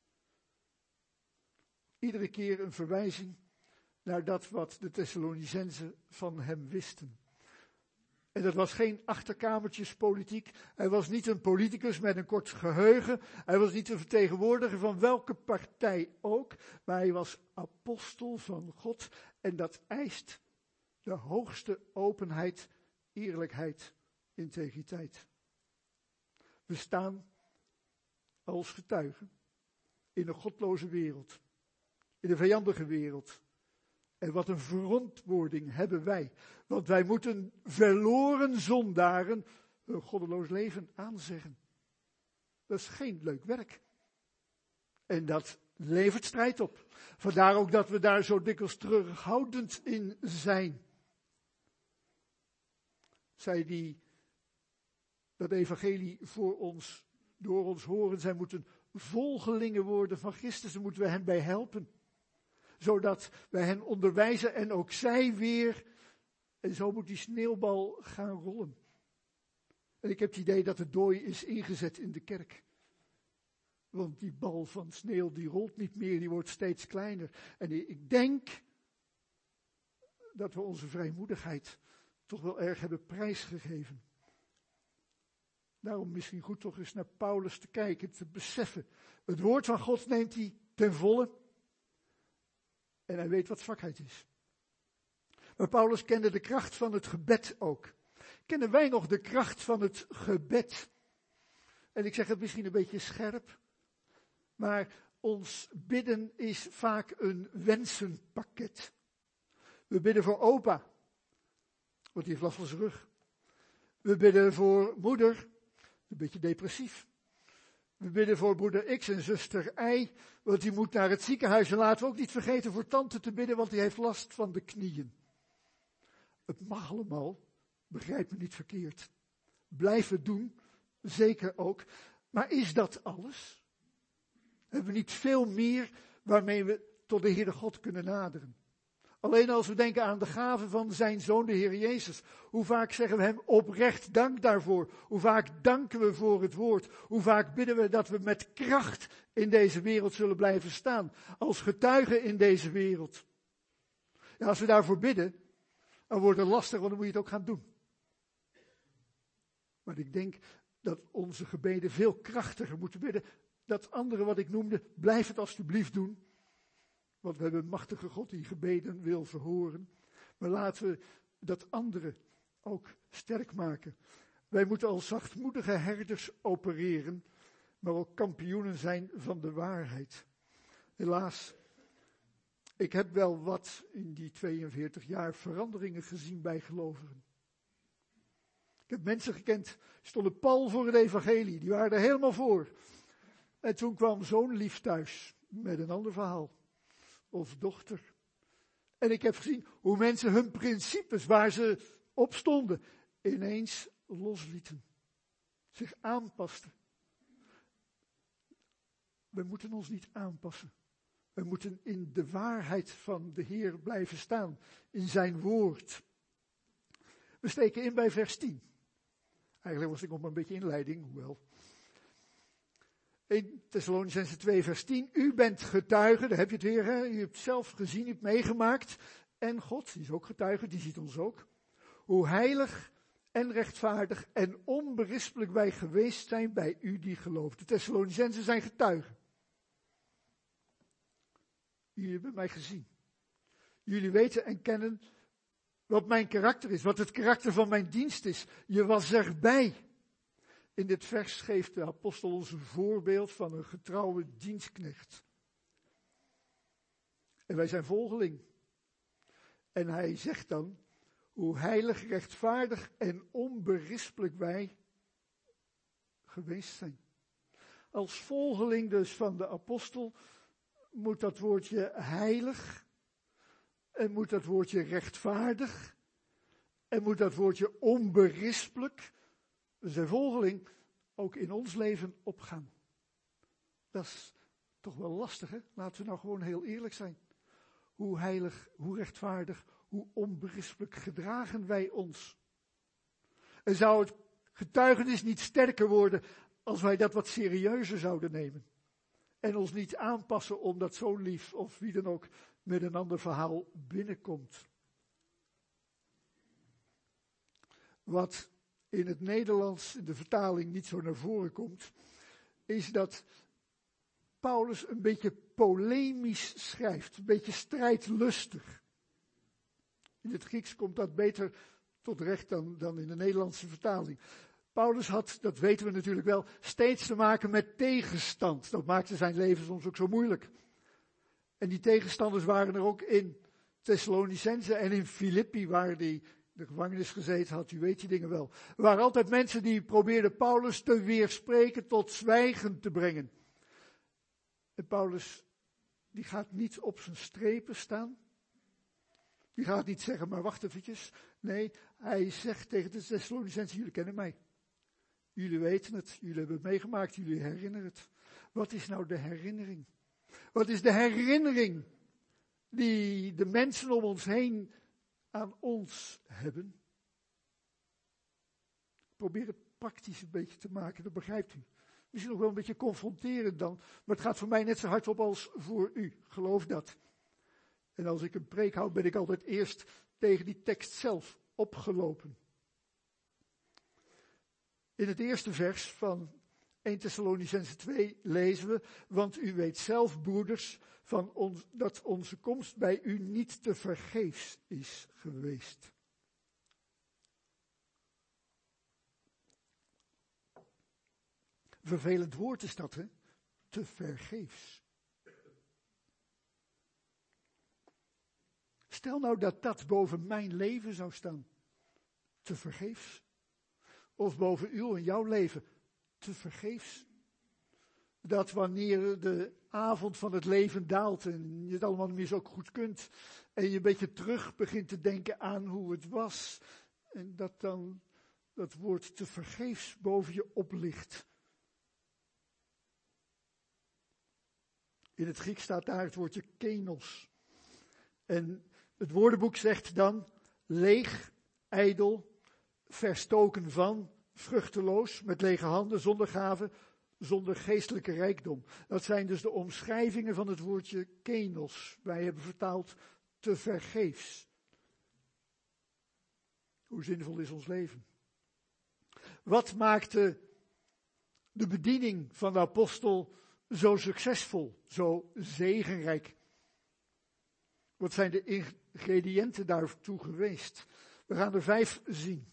Iedere keer een verwijzing naar dat wat de Thessalonicenzen van hem wisten. En dat was geen achterkamertjespolitiek. Hij was niet een politicus met een kort geheugen. Hij was niet een vertegenwoordiger van welke partij ook. Maar hij was apostel van God. En dat eist de hoogste openheid, eerlijkheid, integriteit. We staan als getuigen in een godloze wereld. In een vijandige wereld. En wat een verantwoording hebben wij. Want wij moeten verloren zondaren een goddeloos leven aanzeggen. Dat is geen leuk werk. En dat levert strijd op. Vandaar ook dat we daar zo dikwijls terughoudend in zijn. Zij die dat evangelie voor ons, door ons horen, zij moeten volgelingen worden van Christus. Daar moeten we hen bij helpen. Zodat wij hen onderwijzen en ook zij weer. En zo moet die sneeuwbal gaan rollen. En ik heb het idee dat de dooi is ingezet in de kerk. Want die bal van sneeuw die rolt niet meer, die wordt steeds kleiner. En ik denk dat we onze vrijmoedigheid toch wel erg hebben prijsgegeven. Daarom misschien goed toch eens naar Paulus te kijken, te beseffen. Het woord van God neemt hij ten volle. En hij weet wat zwakheid is. Maar Paulus kende de kracht van het gebed ook. Kennen wij nog de kracht van het gebed? En ik zeg het misschien een beetje scherp. Maar ons bidden is vaak een wensenpakket. We bidden voor opa. Want die heeft last van zijn rug. We bidden voor moeder. Een beetje depressief. We bidden voor broeder X en zuster Y, want die moet naar het ziekenhuis. En laten we ook niet vergeten voor tante te bidden, want die heeft last van de knieën. Het mag allemaal, begrijp me niet verkeerd. Blijf het doen, zeker ook. Maar is dat alles? Hebben we niet veel meer waarmee we tot de Heere God kunnen naderen? Alleen als we denken aan de gave van zijn Zoon, de Heer Jezus. Hoe vaak zeggen we hem oprecht dank daarvoor? Hoe vaak danken we voor het woord? Hoe vaak bidden we dat we met kracht in deze wereld zullen blijven staan? Als getuigen in deze wereld. Ja, als we daarvoor bidden, dan wordt het lastig, want dan moet je het ook gaan doen. Maar ik denk dat onze gebeden veel krachtiger moeten bidden. Dat andere wat ik noemde, blijf het alstublieft doen. Want we hebben een machtige God die gebeden wil verhoren. Maar laten we dat andere ook sterk maken. Wij moeten als zachtmoedige herders opereren, maar ook kampioenen zijn van de waarheid. Helaas, ik heb wel wat in die tweeënveertig jaar veranderingen gezien bij gelovigen. Ik heb mensen gekend, die stonden pal voor het evangelie, die waren er helemaal voor. En toen kwam zo'n lief thuis met een ander verhaal. Of dochter. En ik heb gezien hoe mensen hun principes waar ze op stonden ineens loslieten. Zich aanpasten. We moeten ons niet aanpassen. We moeten in de waarheid van de Heer blijven staan. In zijn woord. We steken in bij vers tien. Eigenlijk was ik nog maar een beetje inleiding, hoewel. In Thessalonicenzen twee vers tien. U bent getuige, daar heb je het weer. Hè? U hebt zelf gezien, u hebt meegemaakt. En God, die is ook getuige, die ziet ons ook. Hoe heilig en rechtvaardig en onberispelijk wij geweest zijn bij u die gelooft. De Thessalonicenzen zijn getuigen. Jullie hebben mij gezien. Jullie weten en kennen wat mijn karakter is, wat het karakter van mijn dienst is. Je was erbij. In dit vers geeft de apostel ons een voorbeeld van een getrouwe dienstknecht. En wij zijn volgeling. En hij zegt dan, hoe heilig, rechtvaardig en onberispelijk wij geweest zijn. Als volgeling dus van de apostel moet dat woordje heilig en moet dat woordje rechtvaardig en moet dat woordje onberispelijk, zijn volgeling, ook in ons leven opgaan. Dat is toch wel lastig, hè? Laten we nou gewoon heel eerlijk zijn. Hoe heilig, hoe rechtvaardig, hoe onberispelijk gedragen wij ons. En zou het getuigenis niet sterker worden als wij dat wat serieuzer zouden nemen. En ons niet aanpassen omdat zo'n lief of wie dan ook met een ander verhaal binnenkomt. Wat in het Nederlands, in de vertaling, niet zo naar voren komt, is dat Paulus een beetje polemisch schrijft, een beetje strijdlustig. In het Grieks komt dat beter tot recht dan, dan in de Nederlandse vertaling. Paulus had, dat weten we natuurlijk wel, steeds te maken met tegenstand. Dat maakte zijn leven soms ook zo moeilijk. En die tegenstanders waren er ook in Thessalonicense en in Filippi, waar hij in de gevangenis gezeten had. U weet die dingen wel. Er waren altijd mensen die probeerden Paulus te weerspreken, tot zwijgen te brengen. En Paulus, die gaat niet op zijn strepen staan. Die gaat niet zeggen, maar wacht eventjes. Nee, hij zegt tegen de Thessalonicenzen, jullie kennen mij. Jullie weten het, jullie hebben het meegemaakt, jullie herinneren het. Wat is nou de herinnering? Wat is de herinnering die de mensen om ons heen aan ons hebben? Probeer het praktisch een beetje te maken, dat begrijpt u. Misschien nog wel een beetje confronterend dan, maar het gaat voor mij net zo hard op als voor u, geloof dat. En als ik een preek hou, ben ik altijd eerst tegen die tekst zelf opgelopen. In het eerste vers van eerste Thessalonicenzen twee lezen we, want u weet zelf, broeders, van ons, dat onze komst bij u niet te vergeefs is geweest. Vervelend woord is dat, hè? Te vergeefs. Stel nou dat dat boven mijn leven zou staan. Te vergeefs. Of boven uw en jouw leven. Te vergeefs. Dat wanneer de avond van het leven daalt en je het allemaal niet meer zo goed kunt. En je een beetje terug begint te denken aan hoe het was. En dat dan dat woord te vergeefs boven je oplicht. In het Grieks staat daar het woordje kenos. En het woordenboek zegt dan leeg, ijdel, verstoken van, vruchteloos, met lege handen, zonder gave, zonder geestelijke rijkdom. Dat zijn dus de omschrijvingen van het woordje kenos. Wij hebben vertaald te vergeefs. Hoe zinvol is ons leven? Wat maakte de bediening van de apostel zo succesvol, zo zegenrijk? Wat zijn de ingrediënten daartoe geweest? We gaan er vijf zien.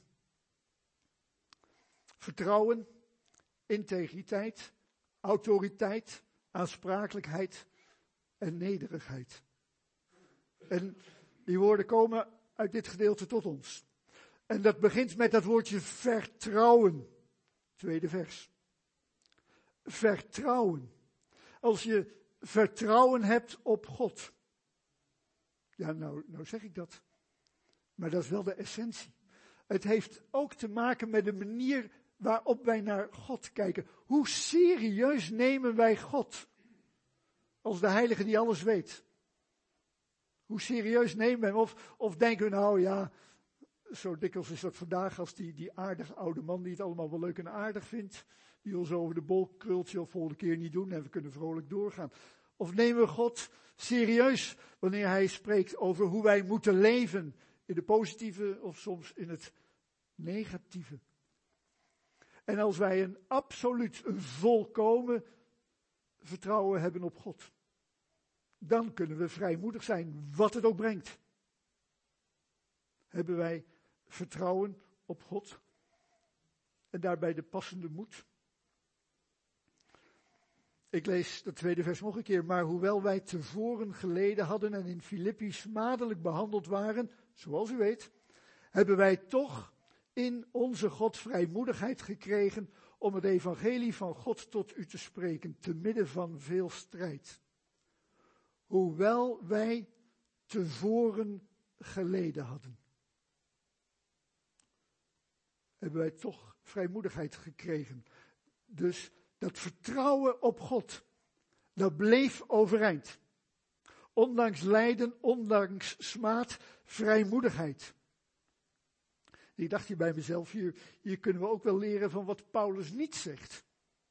Vertrouwen, integriteit, autoriteit, aansprakelijkheid en nederigheid. En die woorden komen uit dit gedeelte tot ons. En dat begint met dat woordje vertrouwen. Tweede vers. Vertrouwen. Als je vertrouwen hebt op God. Ja, nou, nou zeg ik dat. Maar dat is wel de essentie. Het heeft ook te maken met de manier waarop wij naar God kijken. Hoe serieus nemen wij God? Als de heilige die alles weet. Hoe serieus nemen we hem? Of, of denken we nou, ja, zo dikwijls is dat vandaag als die, die aardige oude man die het allemaal wel leuk en aardig vindt. Die ons over de bol krult, of volgende keer niet doen en we kunnen vrolijk doorgaan. Of nemen we God serieus wanneer hij spreekt over hoe wij moeten leven. In de positieve of soms in het negatieve. En als wij een absoluut, een volkomen vertrouwen hebben op God. Dan kunnen we vrijmoedig zijn, wat het ook brengt. Hebben wij vertrouwen op God. En daarbij de passende moed. Ik lees dat tweede vers nog een keer. Maar hoewel wij tevoren geleden hadden en in Filippi smadelijk behandeld waren, zoals u weet, hebben wij toch in onze God vrijmoedigheid gekregen om het evangelie van God tot u te spreken, te midden van veel strijd. Hoewel wij tevoren geleden hadden, hebben wij toch vrijmoedigheid gekregen. Dus dat vertrouwen op God, dat bleef overeind. Ondanks lijden, ondanks smaad, vrijmoedigheid. Ik dacht hier bij mezelf, hier, hier kunnen we ook wel leren van wat Paulus niet zegt.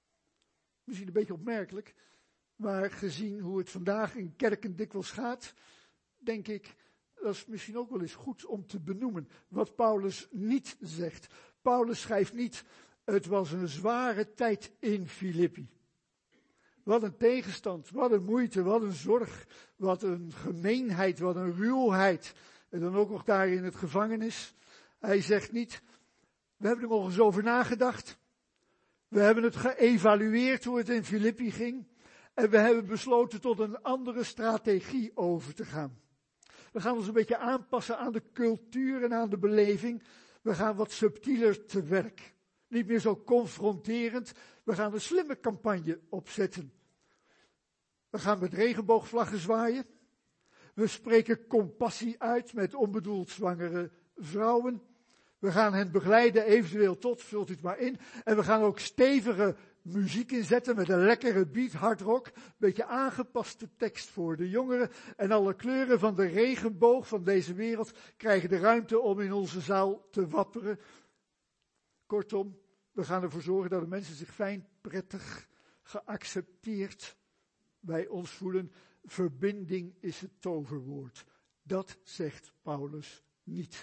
Misschien een beetje opmerkelijk, maar gezien hoe het vandaag in kerken dikwijls gaat, denk ik, dat is misschien ook wel eens goed om te benoemen wat Paulus niet zegt. Paulus schrijft niet, het was een zware tijd in Filippi. Wat een tegenstand, wat een moeite, wat een zorg, wat een gemeenheid, wat een ruwheid. En dan ook nog daar in het gevangenis. Hij zegt niet, we hebben er nog eens over nagedacht. We hebben het geëvalueerd hoe het in Filippi ging. En we hebben besloten tot een andere strategie over te gaan. We gaan ons een beetje aanpassen aan de cultuur en aan de beleving. We gaan wat subtieler te werk. Niet meer zo confronterend. We gaan een slimme campagne opzetten. We gaan met regenboogvlaggen zwaaien. We spreken compassie uit met onbedoeld zwangere vrouwen. We gaan hen begeleiden eventueel tot, vult u het maar in. En we gaan ook stevige muziek inzetten met een lekkere beat, hardrock. Een beetje aangepaste tekst voor de jongeren. En alle kleuren van de regenboog van deze wereld krijgen de ruimte om in onze zaal te wapperen. Kortom, we gaan ervoor zorgen dat de mensen zich fijn, prettig, geaccepteerd bij ons voelen. Verbinding is het toverwoord. Dat zegt Paulus niet.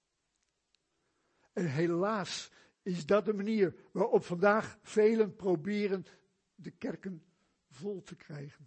En helaas is dat de manier waarop vandaag velen proberen de kerken vol te krijgen.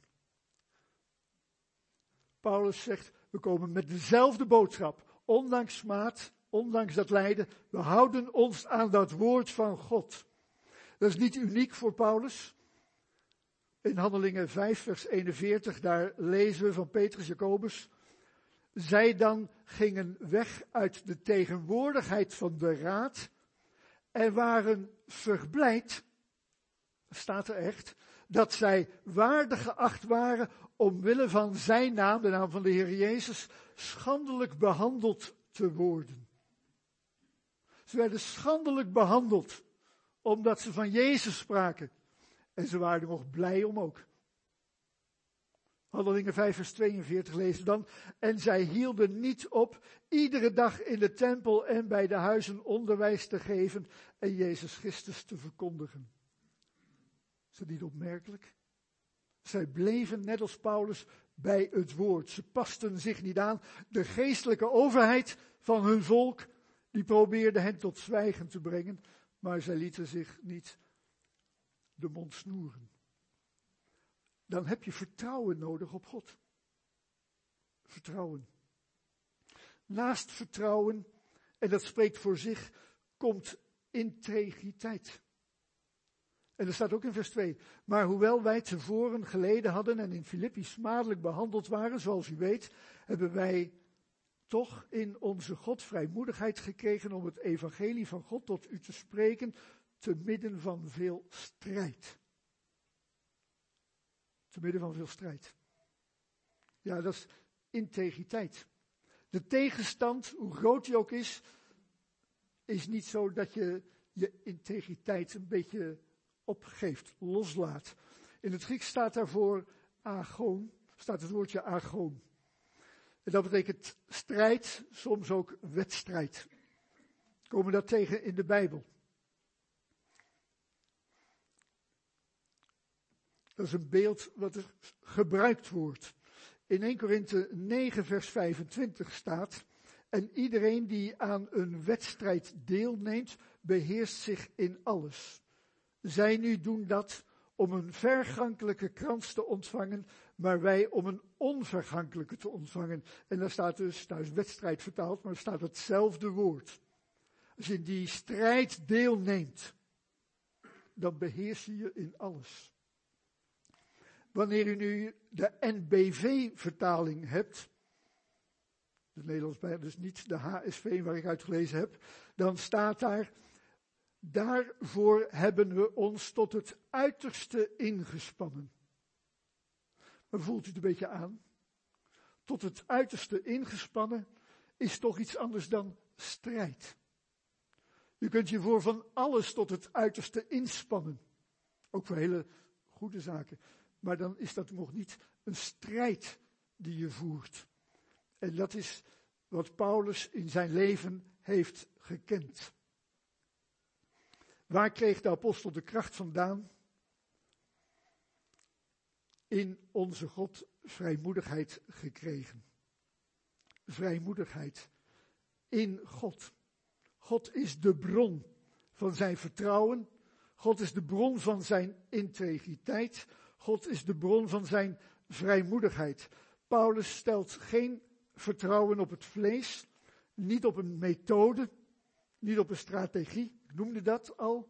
Paulus zegt, we komen met dezelfde boodschap, ondanks smaad, ondanks dat lijden. We houden ons aan dat woord van God. Dat is niet uniek voor Paulus. In Handelingen vijf vers eenenveertig, daar lezen we van Petrus Jacobus. Zij dan gingen weg uit de tegenwoordigheid van de raad en waren verblijd, staat er echt, dat zij waardig geacht waren omwille van zijn naam, de naam van de Heer Jezus, schandelijk behandeld te worden. Ze werden schandelijk behandeld, omdat ze van Jezus spraken. En ze waren er nog blij om ook. Handelingen vijf vers tweeënveertig lezen dan. En zij hielden niet op iedere dag in de tempel en bij de huizen onderwijs te geven en Jezus Christus te verkondigen. Is dat niet opmerkelijk? Zij bleven net als Paulus bij het woord. Ze pasten zich niet aan. De geestelijke overheid van hun volk, die probeerde hen tot zwijgen te brengen, maar zij lieten zich niet de mond snoeren. Dan heb je vertrouwen nodig op God. Vertrouwen. Naast vertrouwen, en dat spreekt voor zich, komt integriteit. En dat staat ook in vers twee. Maar hoewel wij tevoren geleden hadden en in Filippi smadelijk behandeld waren, zoals u weet, hebben wij toch in onze God vrijmoedigheid gekregen om het evangelie van God tot u te spreken, te midden van veel strijd. Te midden van veel strijd. Ja, dat is integriteit. De tegenstand, hoe groot die ook is, is niet zo dat je je integriteit een beetje opgeeft, loslaat. In het Grieks staat daarvoor agon, staat het woordje agon. En dat betekent strijd, soms ook wedstrijd. We komen dat tegen in de Bijbel. Dat is een beeld wat er gebruikt wordt. In eerste Korinthe negen vers vijfentwintig staat, en iedereen die aan een wedstrijd deelneemt, beheerst zich in alles. Zij nu doen dat om een vergankelijke krans te ontvangen, maar wij om een onvergankelijke te ontvangen. En daar staat dus, thuis wedstrijd vertaald, maar er staat hetzelfde woord. Als je in die strijd deelneemt, dan beheers je je in alles. Wanneer u nu de N B V-vertaling hebt, de Nederlands Bijbel, dus niet de H S V waar ik uitgelezen heb, dan staat daar, daarvoor hebben we ons tot het uiterste ingespannen. Maar voelt u het een beetje aan? Tot het uiterste ingespannen is toch iets anders dan strijd. Je kunt je voor van alles tot het uiterste inspannen. Ook voor hele goede zaken. Maar dan is dat nog niet een strijd die je voert. En dat is wat Paulus in zijn leven heeft gekend. Waar kreeg de apostel de kracht vandaan? in onze God vrijmoedigheid gekregen. Vrijmoedigheid in God. God is de bron van zijn vertrouwen. God is de bron van zijn integriteit. God is de bron van zijn vrijmoedigheid. Paulus stelt geen vertrouwen op het vlees, niet op een methode, niet op een strategie. Ik noemde dat al.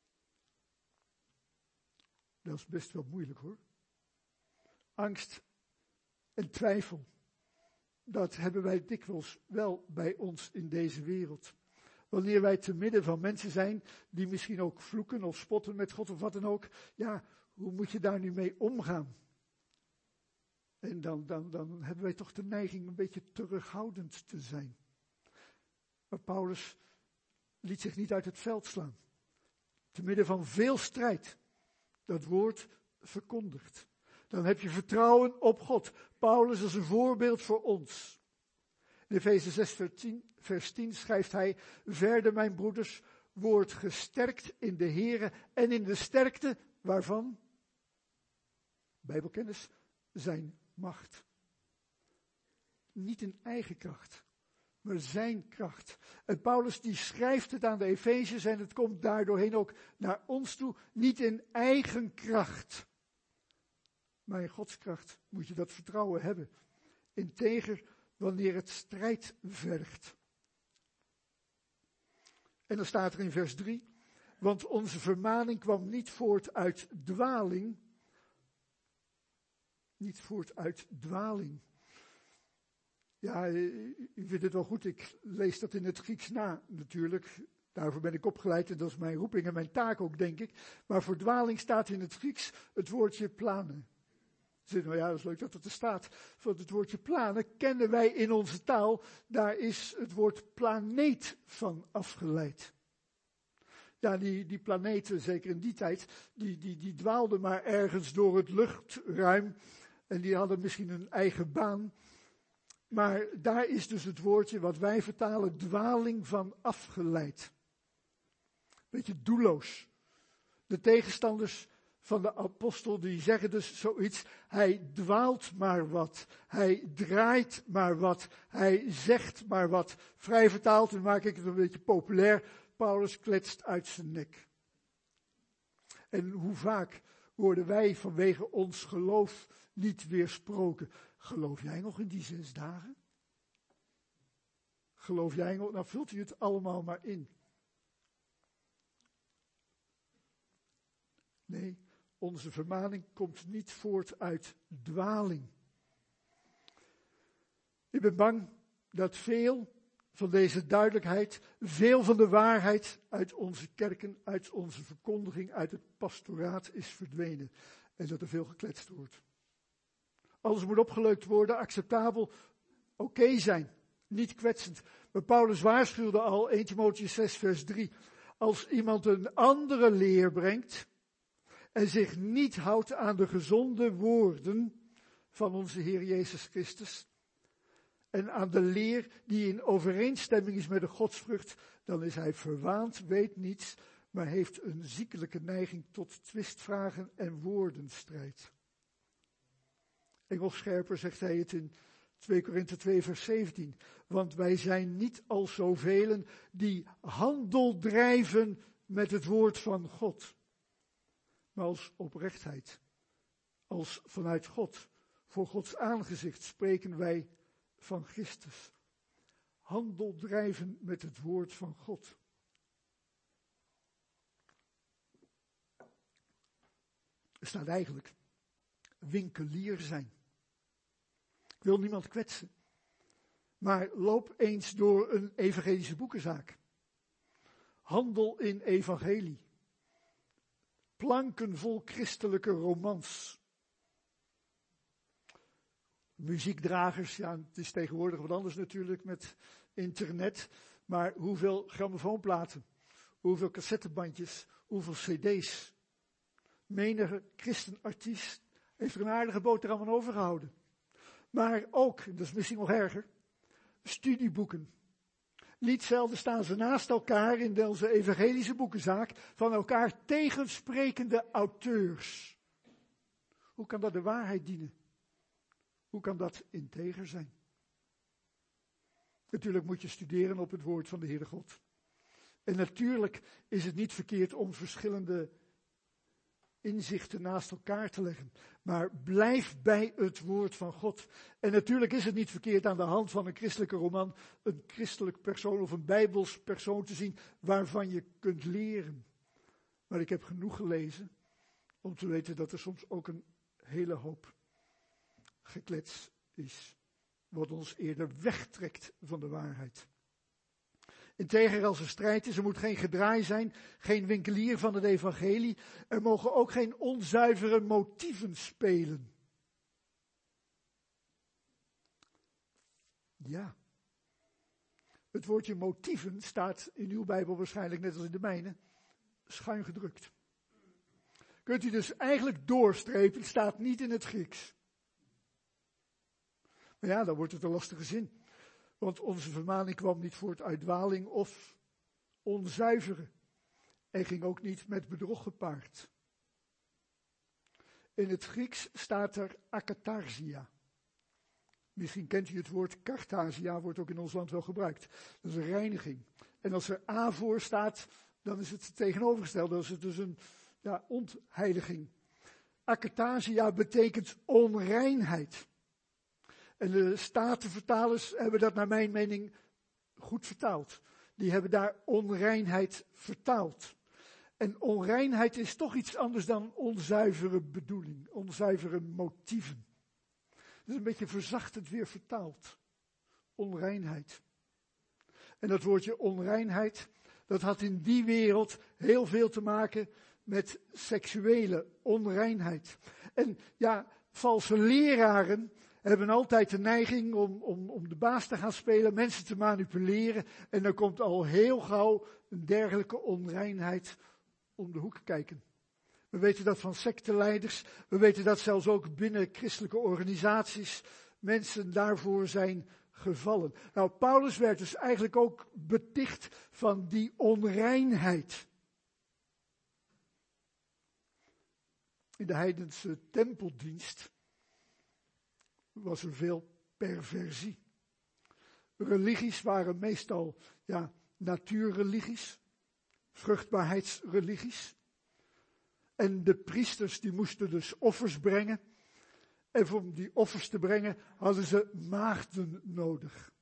Dat is best wel moeilijk hoor. Angst en twijfel. Dat hebben wij dikwijls wel bij ons in deze wereld. Wanneer wij te midden van mensen zijn die misschien ook vloeken of spotten met God of wat dan ook. Ja, hoe moet je daar nu mee omgaan? En dan, dan, dan hebben wij toch de neiging een beetje terughoudend te zijn. Maar Paulus liet zich niet uit het veld slaan. Te midden van veel strijd. Dat woord verkondigt. Dan heb je vertrouwen op God. Paulus is een voorbeeld voor ons. In Efeze zes vers tien schrijft hij, verder mijn broeders, word gesterkt in de Here en in de sterkte waarvan? Bijbelkennis, zijn macht. Niet in eigen kracht, maar zijn kracht. En Paulus die schrijft het aan de Efeziërs en het komt daardoorheen ook naar ons toe, niet in eigen kracht. Maar in Gods kracht moet je dat vertrouwen hebben. Integer wanneer het strijd vergt. En dan staat er in vers drie, want onze vermaning kwam niet voort uit dwaling. Niet voort uit dwaling. Ja, u vindt het wel goed, ik lees dat in het Grieks na natuurlijk. Daarvoor ben ik opgeleid en dat is mijn roeping en mijn taak ook, denk ik. Maar voor dwaling staat in het Grieks het woordje planen. Nou ja, dat is leuk dat het er staat. Van het woordje planen kennen wij in onze taal. Daar is het woord planeet van afgeleid. Ja, die, die planeten, zeker in die tijd, die, die, die dwaalden maar ergens door het luchtruim. En die hadden misschien een eigen baan. Maar daar is dus het woordje wat wij vertalen dwaling van afgeleid. Beetje doelloos. De tegenstanders van de apostel die zeggen dus zoiets, hij dwaalt maar wat, hij draait maar wat, hij zegt maar wat. Vrij vertaald, dan maak ik het een beetje populair, Paulus kletst uit zijn nek. En hoe vaak worden wij vanwege ons geloof niet weersproken. Geloof jij nog in die zes dagen? Geloof jij nog? Nou vult u het allemaal maar in. Nee, onze vermaning komt niet voort uit dwaling. Ik ben bang dat veel van deze duidelijkheid, veel van de waarheid uit onze kerken, uit onze verkondiging, uit het pastoraat is verdwenen. En dat er veel gekletst wordt. Alles moet opgeleukt worden, acceptabel, oké okay zijn, niet kwetsend. Maar Paulus waarschuwde al, eerste Timotheüs zes vers drie, als iemand een andere leer brengt en zich niet houdt aan de gezonde woorden van onze Heer Jezus Christus en aan de leer die in overeenstemming is met de godsvrucht, dan is hij verwaand, weet niets, maar heeft een ziekelijke neiging tot twistvragen en woordenstrijd. Engels scherper zegt hij het in twee Korinthe twee vers zeventien. Want wij zijn niet als zoveel die handel drijven met het woord van God. Maar als oprechtheid, als vanuit God, voor Gods aangezicht spreken wij van Christus. Handel drijven met het woord van God. Er staat eigenlijk winkelier zijn. Ik wil niemand kwetsen. Maar loop eens door een evangelische boekenzaak. Handel in evangelie. Planken vol christelijke romans. Muziekdragers, ja, het is tegenwoordig wat anders natuurlijk met internet. Maar hoeveel grammofoonplaten, hoeveel cassettebandjes, hoeveel cd's. Menige christenartiest heeft er een aardige boterham aan overgehouden. Maar ook, dat is misschien nog erger, studieboeken. Niet zelden staan ze naast elkaar in onze evangelische boekenzaak van elkaar tegensprekende auteurs. Hoe kan dat de waarheid dienen? Hoe kan dat integer zijn? Natuurlijk moet je studeren op het woord van de Heere God. En natuurlijk is het niet verkeerd om verschillende inzichten naast elkaar te leggen. Maar blijf bij het woord van God. En natuurlijk is het niet verkeerd aan de hand van een christelijke roman een christelijk persoon of een bijbels persoon te zien waarvan je kunt leren. Maar ik heb genoeg gelezen om te weten dat er soms ook een hele hoop geklets is. Wat ons eerder wegtrekt van de waarheid. Integer als er strijd is, er moet geen gedraai zijn, geen winkelier van het evangelie. Er mogen ook geen onzuivere motieven spelen. Ja. Het woordje motieven staat in uw Bijbel waarschijnlijk net als in de mijne schuin gedrukt. Kunt u dus eigenlijk doorstrepen, het staat niet in het Grieks. Maar ja, dan wordt het een lastige zin. Want onze vermaning kwam niet voort uit dwaling of onzuivere. En ging ook niet met bedrog gepaard. In het Grieks staat er akatarsia. Misschien kent u het woord Carthasia, wordt ook in ons land wel gebruikt. Dat is een reiniging. En als er A voor staat, dan is het tegenovergestelde. Dan is het dus een ja, ontheiliging. Akatarsia betekent onreinheid. En de statenvertalers hebben dat naar mijn mening goed vertaald. Die hebben daar onreinheid vertaald. En onreinheid is toch iets anders dan onzuivere bedoeling, onzuivere motieven. Dat is een beetje verzachtend weer vertaald. Onreinheid. En dat woordje onreinheid, dat had in die wereld heel veel te maken met seksuele onreinheid. En ja, valse leraren hebben altijd de neiging om, om, om de baas te gaan spelen, mensen te manipuleren. En dan komt al heel gauw een dergelijke onreinheid om de hoek kijken. We weten dat van secteleiders. We weten dat zelfs ook binnen christelijke organisaties mensen daarvoor zijn gevallen. Nou, Paulus werd dus eigenlijk ook beticht van die onreinheid. In de heidense tempeldienst was er veel perversie. Religies waren meestal ja, natuurreligies, vruchtbaarheidsreligies. En de priesters die moesten dus offers brengen. En om die offers te brengen hadden ze maagden nodig.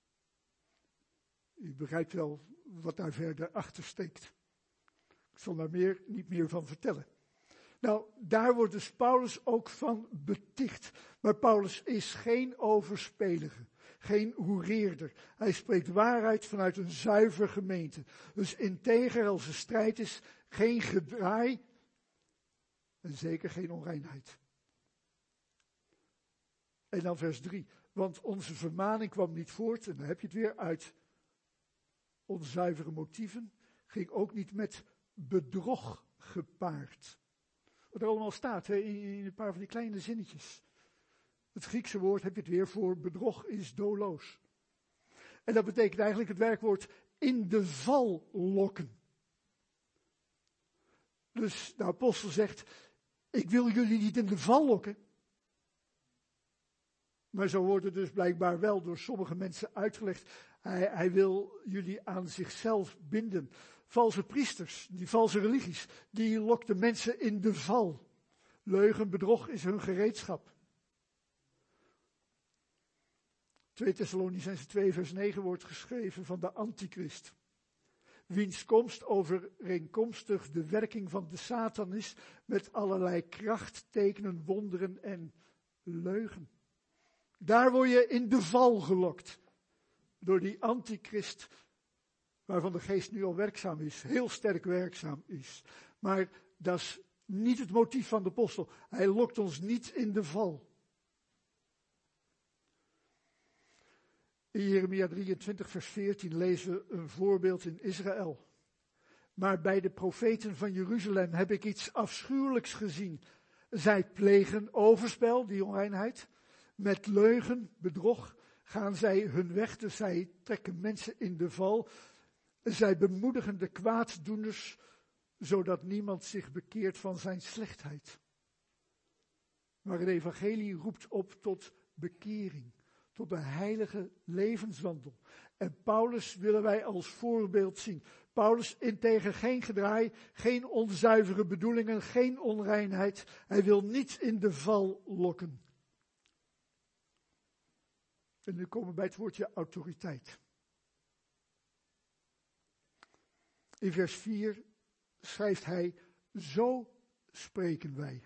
U begrijpt wel wat daar verder achter steekt. Ik zal daar meer, niet meer van vertellen. Nou, daar wordt dus Paulus ook van beticht. Maar Paulus is geen overspelige, geen hoereerder. Hij spreekt waarheid vanuit een zuiver gemeente. Dus integer als er strijd is, geen gedraai en zeker geen onreinheid. En dan vers drie. Want onze vermaning kwam niet voort, en dan heb je het weer, uit onzuivere motieven. Ging ook niet met bedrog gepaard. Wat er allemaal staat, hè, in een paar van die kleine zinnetjes. Het Griekse woord heb je het weer voor bedrog is doelloos. En dat betekent eigenlijk het werkwoord in de val lokken. Dus de apostel zegt, ik wil jullie niet in de val lokken. Maar zo wordt het dus blijkbaar wel door sommige mensen uitgelegd. Hij, hij wil jullie aan zichzelf binden. Valse priesters, die valse religies, die lokten mensen in de val. Leugen, bedrog is hun gereedschap. twee Thessalonicenzen twee vers negen wordt geschreven van de antichrist. Wiens komst overeenkomstig de werking van de Satan is met allerlei kracht, tekenen, wonderen en leugen. Daar word je in de val gelokt. Door die antichrist, waarvan de geest nu al werkzaam is, heel sterk werkzaam is. Maar dat is niet het motief van de apostel. Hij lokt ons niet in de val. In Jeremia drieëntwintig vers veertien lezen we een voorbeeld in Israël. Maar bij de profeten van Jeruzalem heb ik iets afschuwelijks gezien. Zij plegen overspel, die onreinheid. Met leugen, bedrog gaan zij hun weg. Dus zij trekken mensen in de val. Zij bemoedigen de kwaaddoeners, zodat niemand zich bekeert van zijn slechtheid. Maar het evangelie roept op tot bekering, tot een heilige levenswandel. En Paulus willen wij als voorbeeld zien. Paulus integer geen gedraai, geen onzuivere bedoelingen, geen onreinheid. Hij wil niet in de val lokken. En nu komen we bij het woordje autoriteit. In vers vier schrijft hij, zo spreken wij.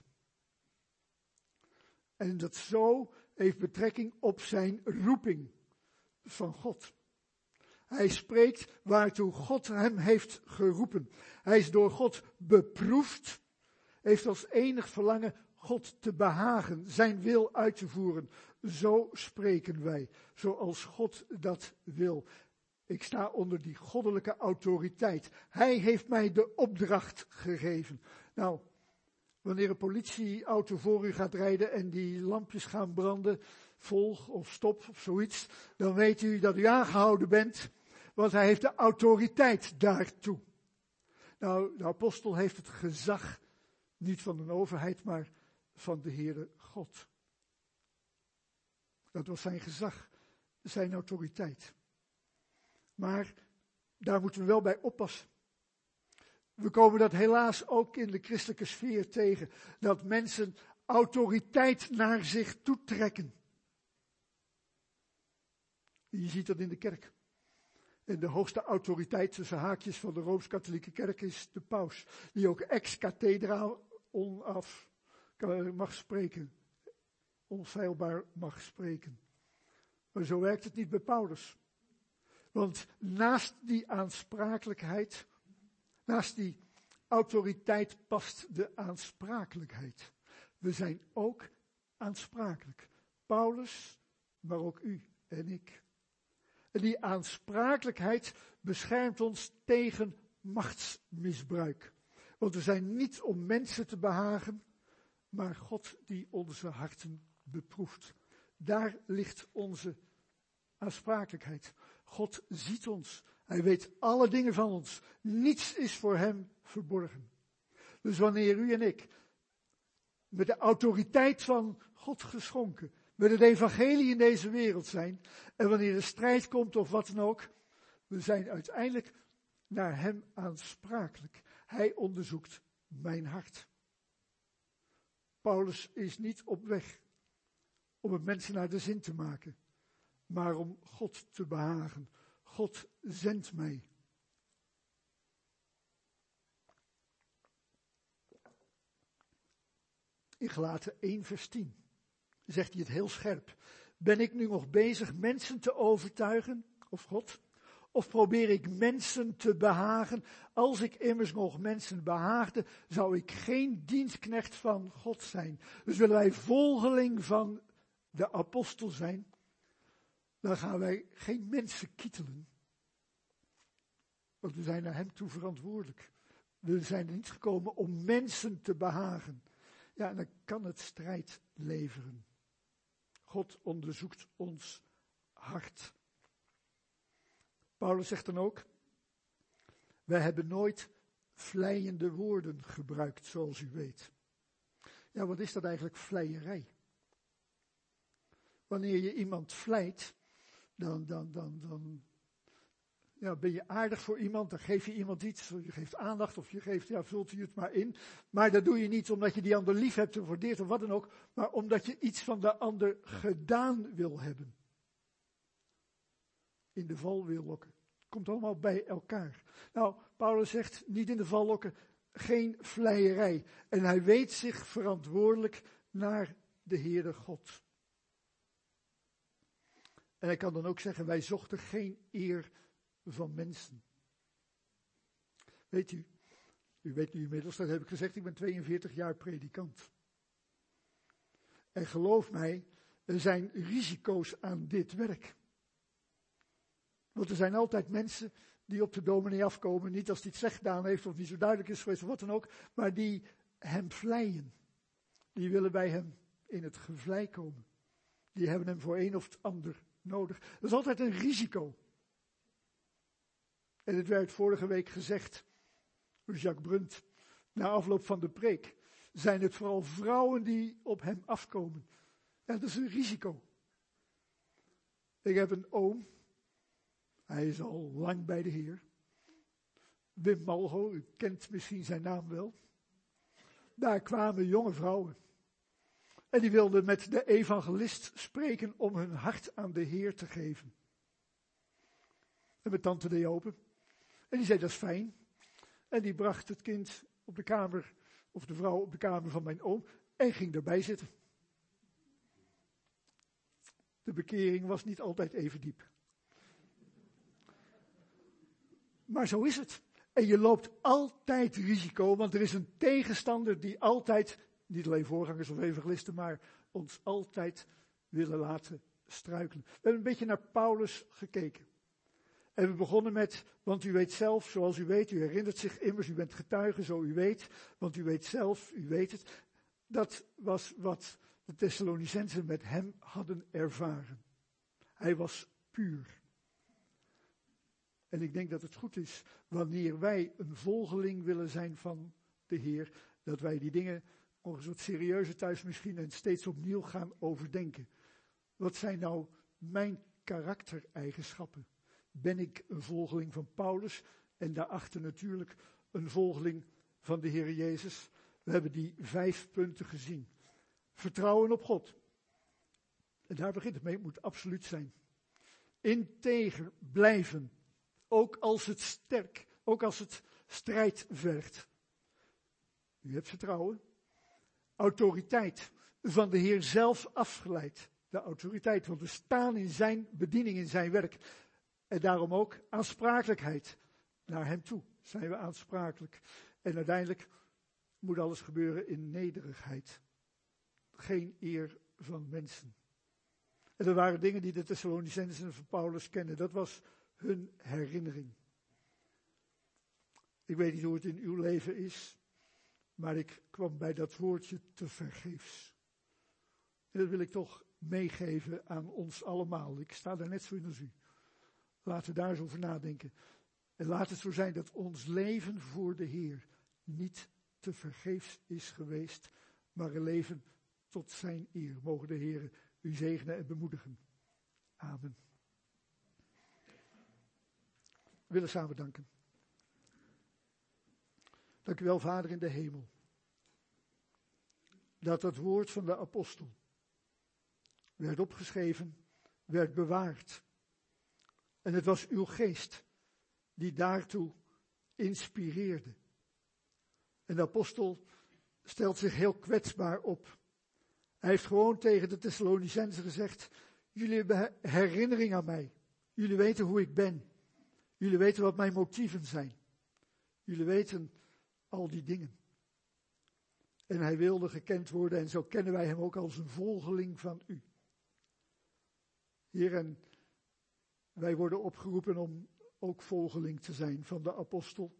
En dat zo heeft betrekking op zijn roeping van God. Hij spreekt waartoe God hem heeft geroepen. Hij is door God beproefd, heeft als enig verlangen God te behagen, zijn wil uit te voeren. Zo spreken wij, zoals God dat wil. Ik sta onder die goddelijke autoriteit. Hij heeft mij de opdracht gegeven. Nou, wanneer een politieauto voor u gaat rijden en die lampjes gaan branden, volg of stop of zoiets, dan weet u dat u aangehouden bent, want hij heeft de autoriteit daartoe. Nou, de apostel heeft het gezag, niet van een overheid, maar van de Heere God. Dat was zijn gezag, zijn autoriteit. Maar daar moeten we wel bij oppassen. We komen dat helaas ook in de christelijke sfeer tegen, dat mensen autoriteit naar zich toe trekken. Je ziet dat in de kerk. En de hoogste autoriteit tussen haakjes van de Rooms-Katholieke Kerk is de paus, die ook ex cathedra onaf mag spreken, onfeilbaar mag spreken. Maar zo werkt het niet bij Paulus. Want naast die aansprakelijkheid, naast die autoriteit past de aansprakelijkheid. We zijn ook aansprakelijk. Paulus, maar ook u en ik. En die aansprakelijkheid beschermt ons tegen machtsmisbruik. Want we zijn niet om mensen te behagen, maar God die onze harten beproeft. Daar ligt onze aansprakelijkheid. God ziet ons. Hij weet alle dingen van ons. Niets is voor hem verborgen. Dus wanneer u en ik met de autoriteit van God geschonken, met het evangelie in deze wereld zijn, en wanneer er strijd komt of wat dan ook, we zijn uiteindelijk naar hem aansprakelijk. Hij onderzoekt mijn hart. Paulus is niet op weg om het mensen naar de zin te maken, maar om God te behagen. God zendt mij. In Galaten één vers tien zegt hij het heel scherp. Ben ik nu nog bezig mensen te overtuigen, of God? Of probeer ik mensen te behagen? Als ik immers nog mensen behaagde, zou ik geen dienstknecht van God zijn. Dus willen wij volgeling van de apostel zijn, dan gaan wij geen mensen kietelen. Want we zijn naar hem toe verantwoordelijk. We zijn er niet gekomen om mensen te behagen. Ja, en dan kan het strijd leveren. God onderzoekt ons hart. Paulus zegt dan ook, wij hebben nooit vleiende woorden gebruikt, zoals u weet. Ja, wat is dat eigenlijk, vleierij? Wanneer je iemand vleit, dan, dan, dan, dan ja, ben je aardig voor iemand, dan geef je iemand iets, je geeft aandacht of je geeft, ja, vult u het maar in. Maar dat doe je niet omdat je die ander lief hebt of waardeert of wat dan ook, maar omdat je iets van de ander gedaan wil hebben. In de val wil lokken. Komt allemaal bij elkaar. Nou, Paulus zegt, niet in de val lokken, geen vleierij. En hij weet zich verantwoordelijk naar de Heere God. En hij kan dan ook zeggen, wij zochten geen eer van mensen. Weet u, u weet nu inmiddels, dat heb ik gezegd, ik ben tweeënveertig jaar predikant. En geloof mij, er zijn risico's aan dit werk. Want er zijn altijd mensen die op de dominee afkomen, niet als hij het slecht gedaan heeft of niet zo duidelijk is geweest of wat dan ook, maar die hem vleien. Die willen bij hem in het gevlei komen. Die hebben hem voor een of het ander nodig. Dat is altijd een risico. En het werd vorige week gezegd door Jacques Brunt, na afloop van de preek. zijn het vooral vrouwen die op hem afkomen. Ja, dat is een risico. Ik heb een oom, hij is al lang bij de Heer. Wim Malgo, u kent misschien zijn naam wel. Daar kwamen jonge vrouwen. En die wilden met de evangelist spreken om hun hart aan de Heer te geven. En mijn tante deed open. En die zei, dat is fijn. En die bracht het kind op de kamer, of de vrouw op de kamer van mijn oom, en ging erbij zitten. De bekering was niet altijd even diep. Maar zo is het. En je loopt altijd risico, want er is een tegenstander die altijd, niet alleen voorgangers of evangelisten, maar ons altijd willen laten struikelen. We hebben een beetje naar Paulus gekeken. En we begonnen met, want u weet zelf, zoals u weet, u herinnert zich immers, u bent getuige, zo u weet, want u weet zelf, u weet het. Dat was wat de Thessalonicenzen met hem hadden ervaren. Hij was puur. En ik denk dat het goed is, wanneer wij een volgeling willen zijn van de Heer, dat wij die dingen nog eens wat serieuzer thuis misschien en steeds opnieuw gaan overdenken. Wat zijn nou mijn karaktereigenschappen? Ben ik een volgeling van Paulus en daarachter natuurlijk een volgeling van de Heer Jezus? We hebben die vijf punten gezien. Vertrouwen op God. En daar begint het mee, het moet absoluut zijn. Integer blijven. Ook als het sterk, ook als het strijd vergt. U hebt vertrouwen. Autoriteit. Van de Heer zelf afgeleid. De autoriteit, want we staan in zijn bediening, in zijn werk. En daarom ook aansprakelijkheid. Naar hem toe zijn we aansprakelijk. En uiteindelijk moet alles gebeuren in nederigheid. Geen eer van mensen. En er waren dingen die de Thessalonicenzen van Paulus kennen. Dat was hun herinnering. Ik weet niet hoe het in uw leven is, maar ik kwam bij dat woordje te vergeefs. En dat wil ik toch meegeven aan ons allemaal. Ik sta daar net zo in als u. Laten we daar eens over nadenken. En laat het zo zijn dat ons leven voor de Heer niet te vergeefs is geweest, maar een leven tot zijn eer. Mogen de Heer u zegenen en bemoedigen. Amen. We willen samen danken. Dank u wel, Vader in de hemel. Dat het woord van de apostel werd opgeschreven, werd bewaard. En het was uw geest die daartoe inspireerde. En de apostel stelt zich heel kwetsbaar op. Hij heeft gewoon tegen de Thessalonicenzen gezegd, jullie hebben herinnering aan mij. Jullie weten hoe ik ben. Jullie weten wat mijn motieven zijn. Jullie weten al die dingen. En hij wilde gekend worden en zo kennen wij hem ook als een volgeling van u. Heer, en wij worden opgeroepen om ook volgeling te zijn van de apostel.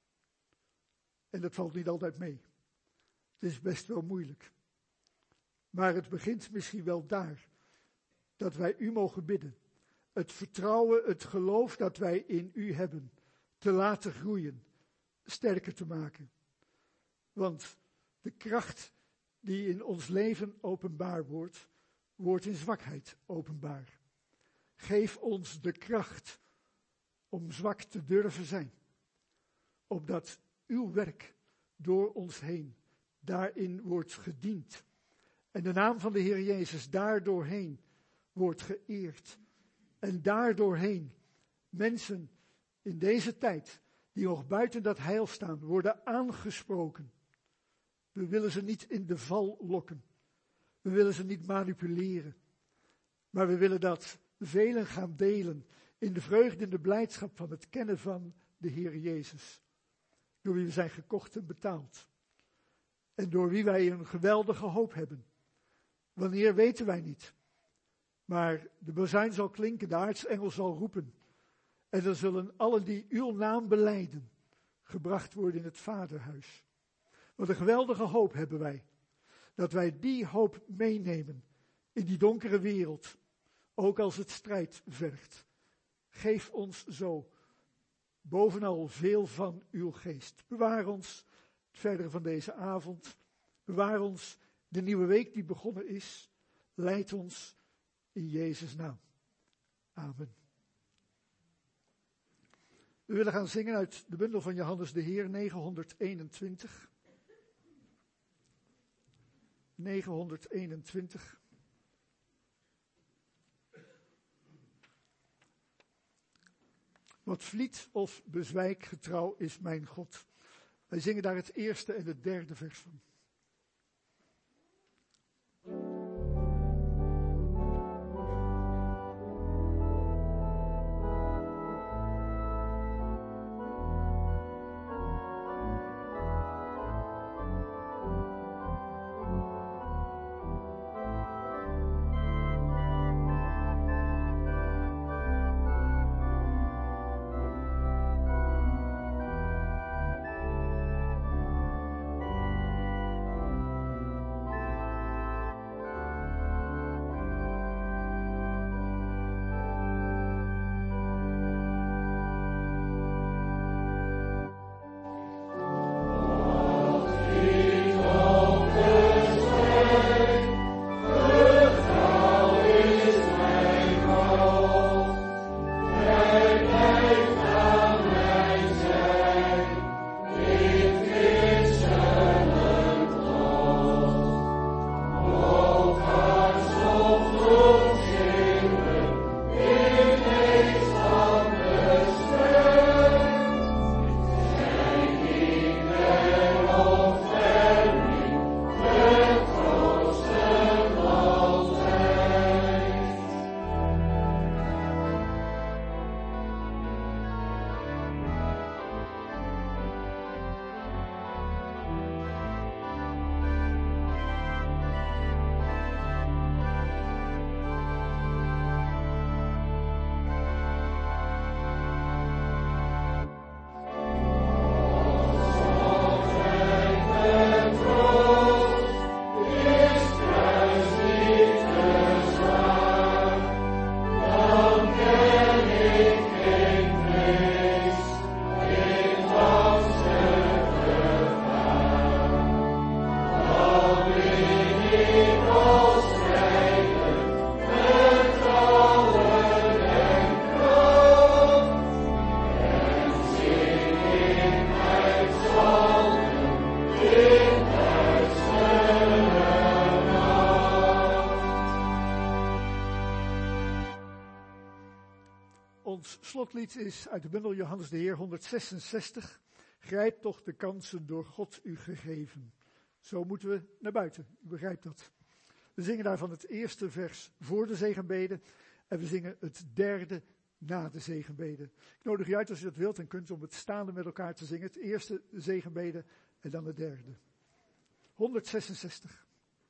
En dat valt niet altijd mee. Het is best wel moeilijk. Maar het begint misschien wel daar. Dat wij u mogen bidden. Het vertrouwen, het geloof dat wij in u hebben. Te laten groeien. Sterker te maken. Want de kracht die in ons leven openbaar wordt, wordt in zwakheid openbaar. Geef ons de kracht om zwak te durven zijn. Opdat uw werk door ons heen daarin wordt gediend. En de naam van de Heer Jezus daardoorheen wordt geëerd. En daardoorheen mensen in deze tijd die nog buiten dat heil staan worden aangesproken. We willen ze niet in de val lokken. We willen ze niet manipuleren. Maar we willen dat velen gaan delen in de vreugde en de blijdschap van het kennen van de Heer Jezus. Door wie we zijn gekocht en betaald. En door wie wij een geweldige hoop hebben. Wanneer weten wij niet. Maar de bazuin zal klinken, de aartsengel zal roepen. En dan zullen allen die uw naam belijden, gebracht worden in het Vaderhuis. Wat een geweldige hoop hebben wij. Dat wij die hoop meenemen in die donkere wereld. Ook als het strijd vergt. Geef ons zo bovenal veel van uw geest. Bewaar ons het verdere van deze avond. Bewaar ons de nieuwe week die begonnen is. Leid ons in Jezus' naam. Amen. We willen gaan zingen uit de bundel van Johannes de Heer, negenhonderdeenentwintig. negenhonderdeenentwintig. Wat vliet of bezwijk getrouw is mijn God. Wij zingen daar het eerste en het derde vers van. Ons slotlied is uit de bundel Johannes de Heer honderdzesenzestig. Grijp toch de kansen door God u gegeven. Zo moeten we naar buiten, u begrijpt dat. We zingen daarvan het eerste vers voor de zegenbede en we zingen het derde na de zegenbede. Ik nodig u uit als u dat wilt en kunt om het staande met elkaar te zingen. Het eerste de zegenbede en dan het derde. honderdzesenzestig.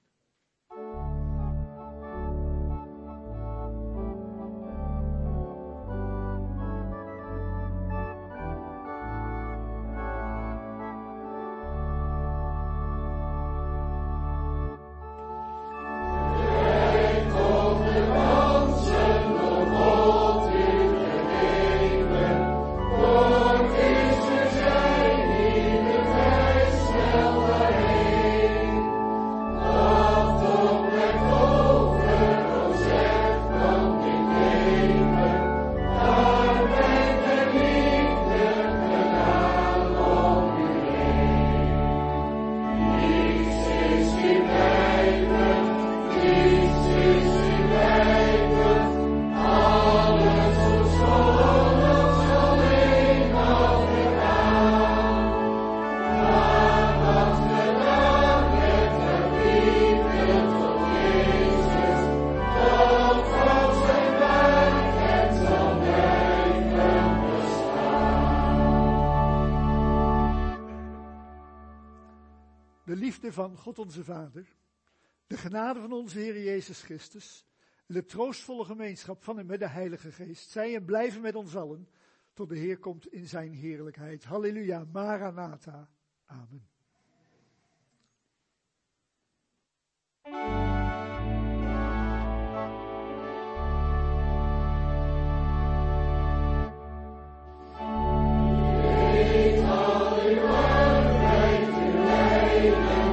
De liefde van God onze Vader, de genade van onze Heer Jezus Christus en de troostvolle gemeenschap van en met de Heilige Geest, zij en blijven met ons allen, tot de Heer komt in zijn heerlijkheid. Halleluja, Maranatha. Amen. Amen.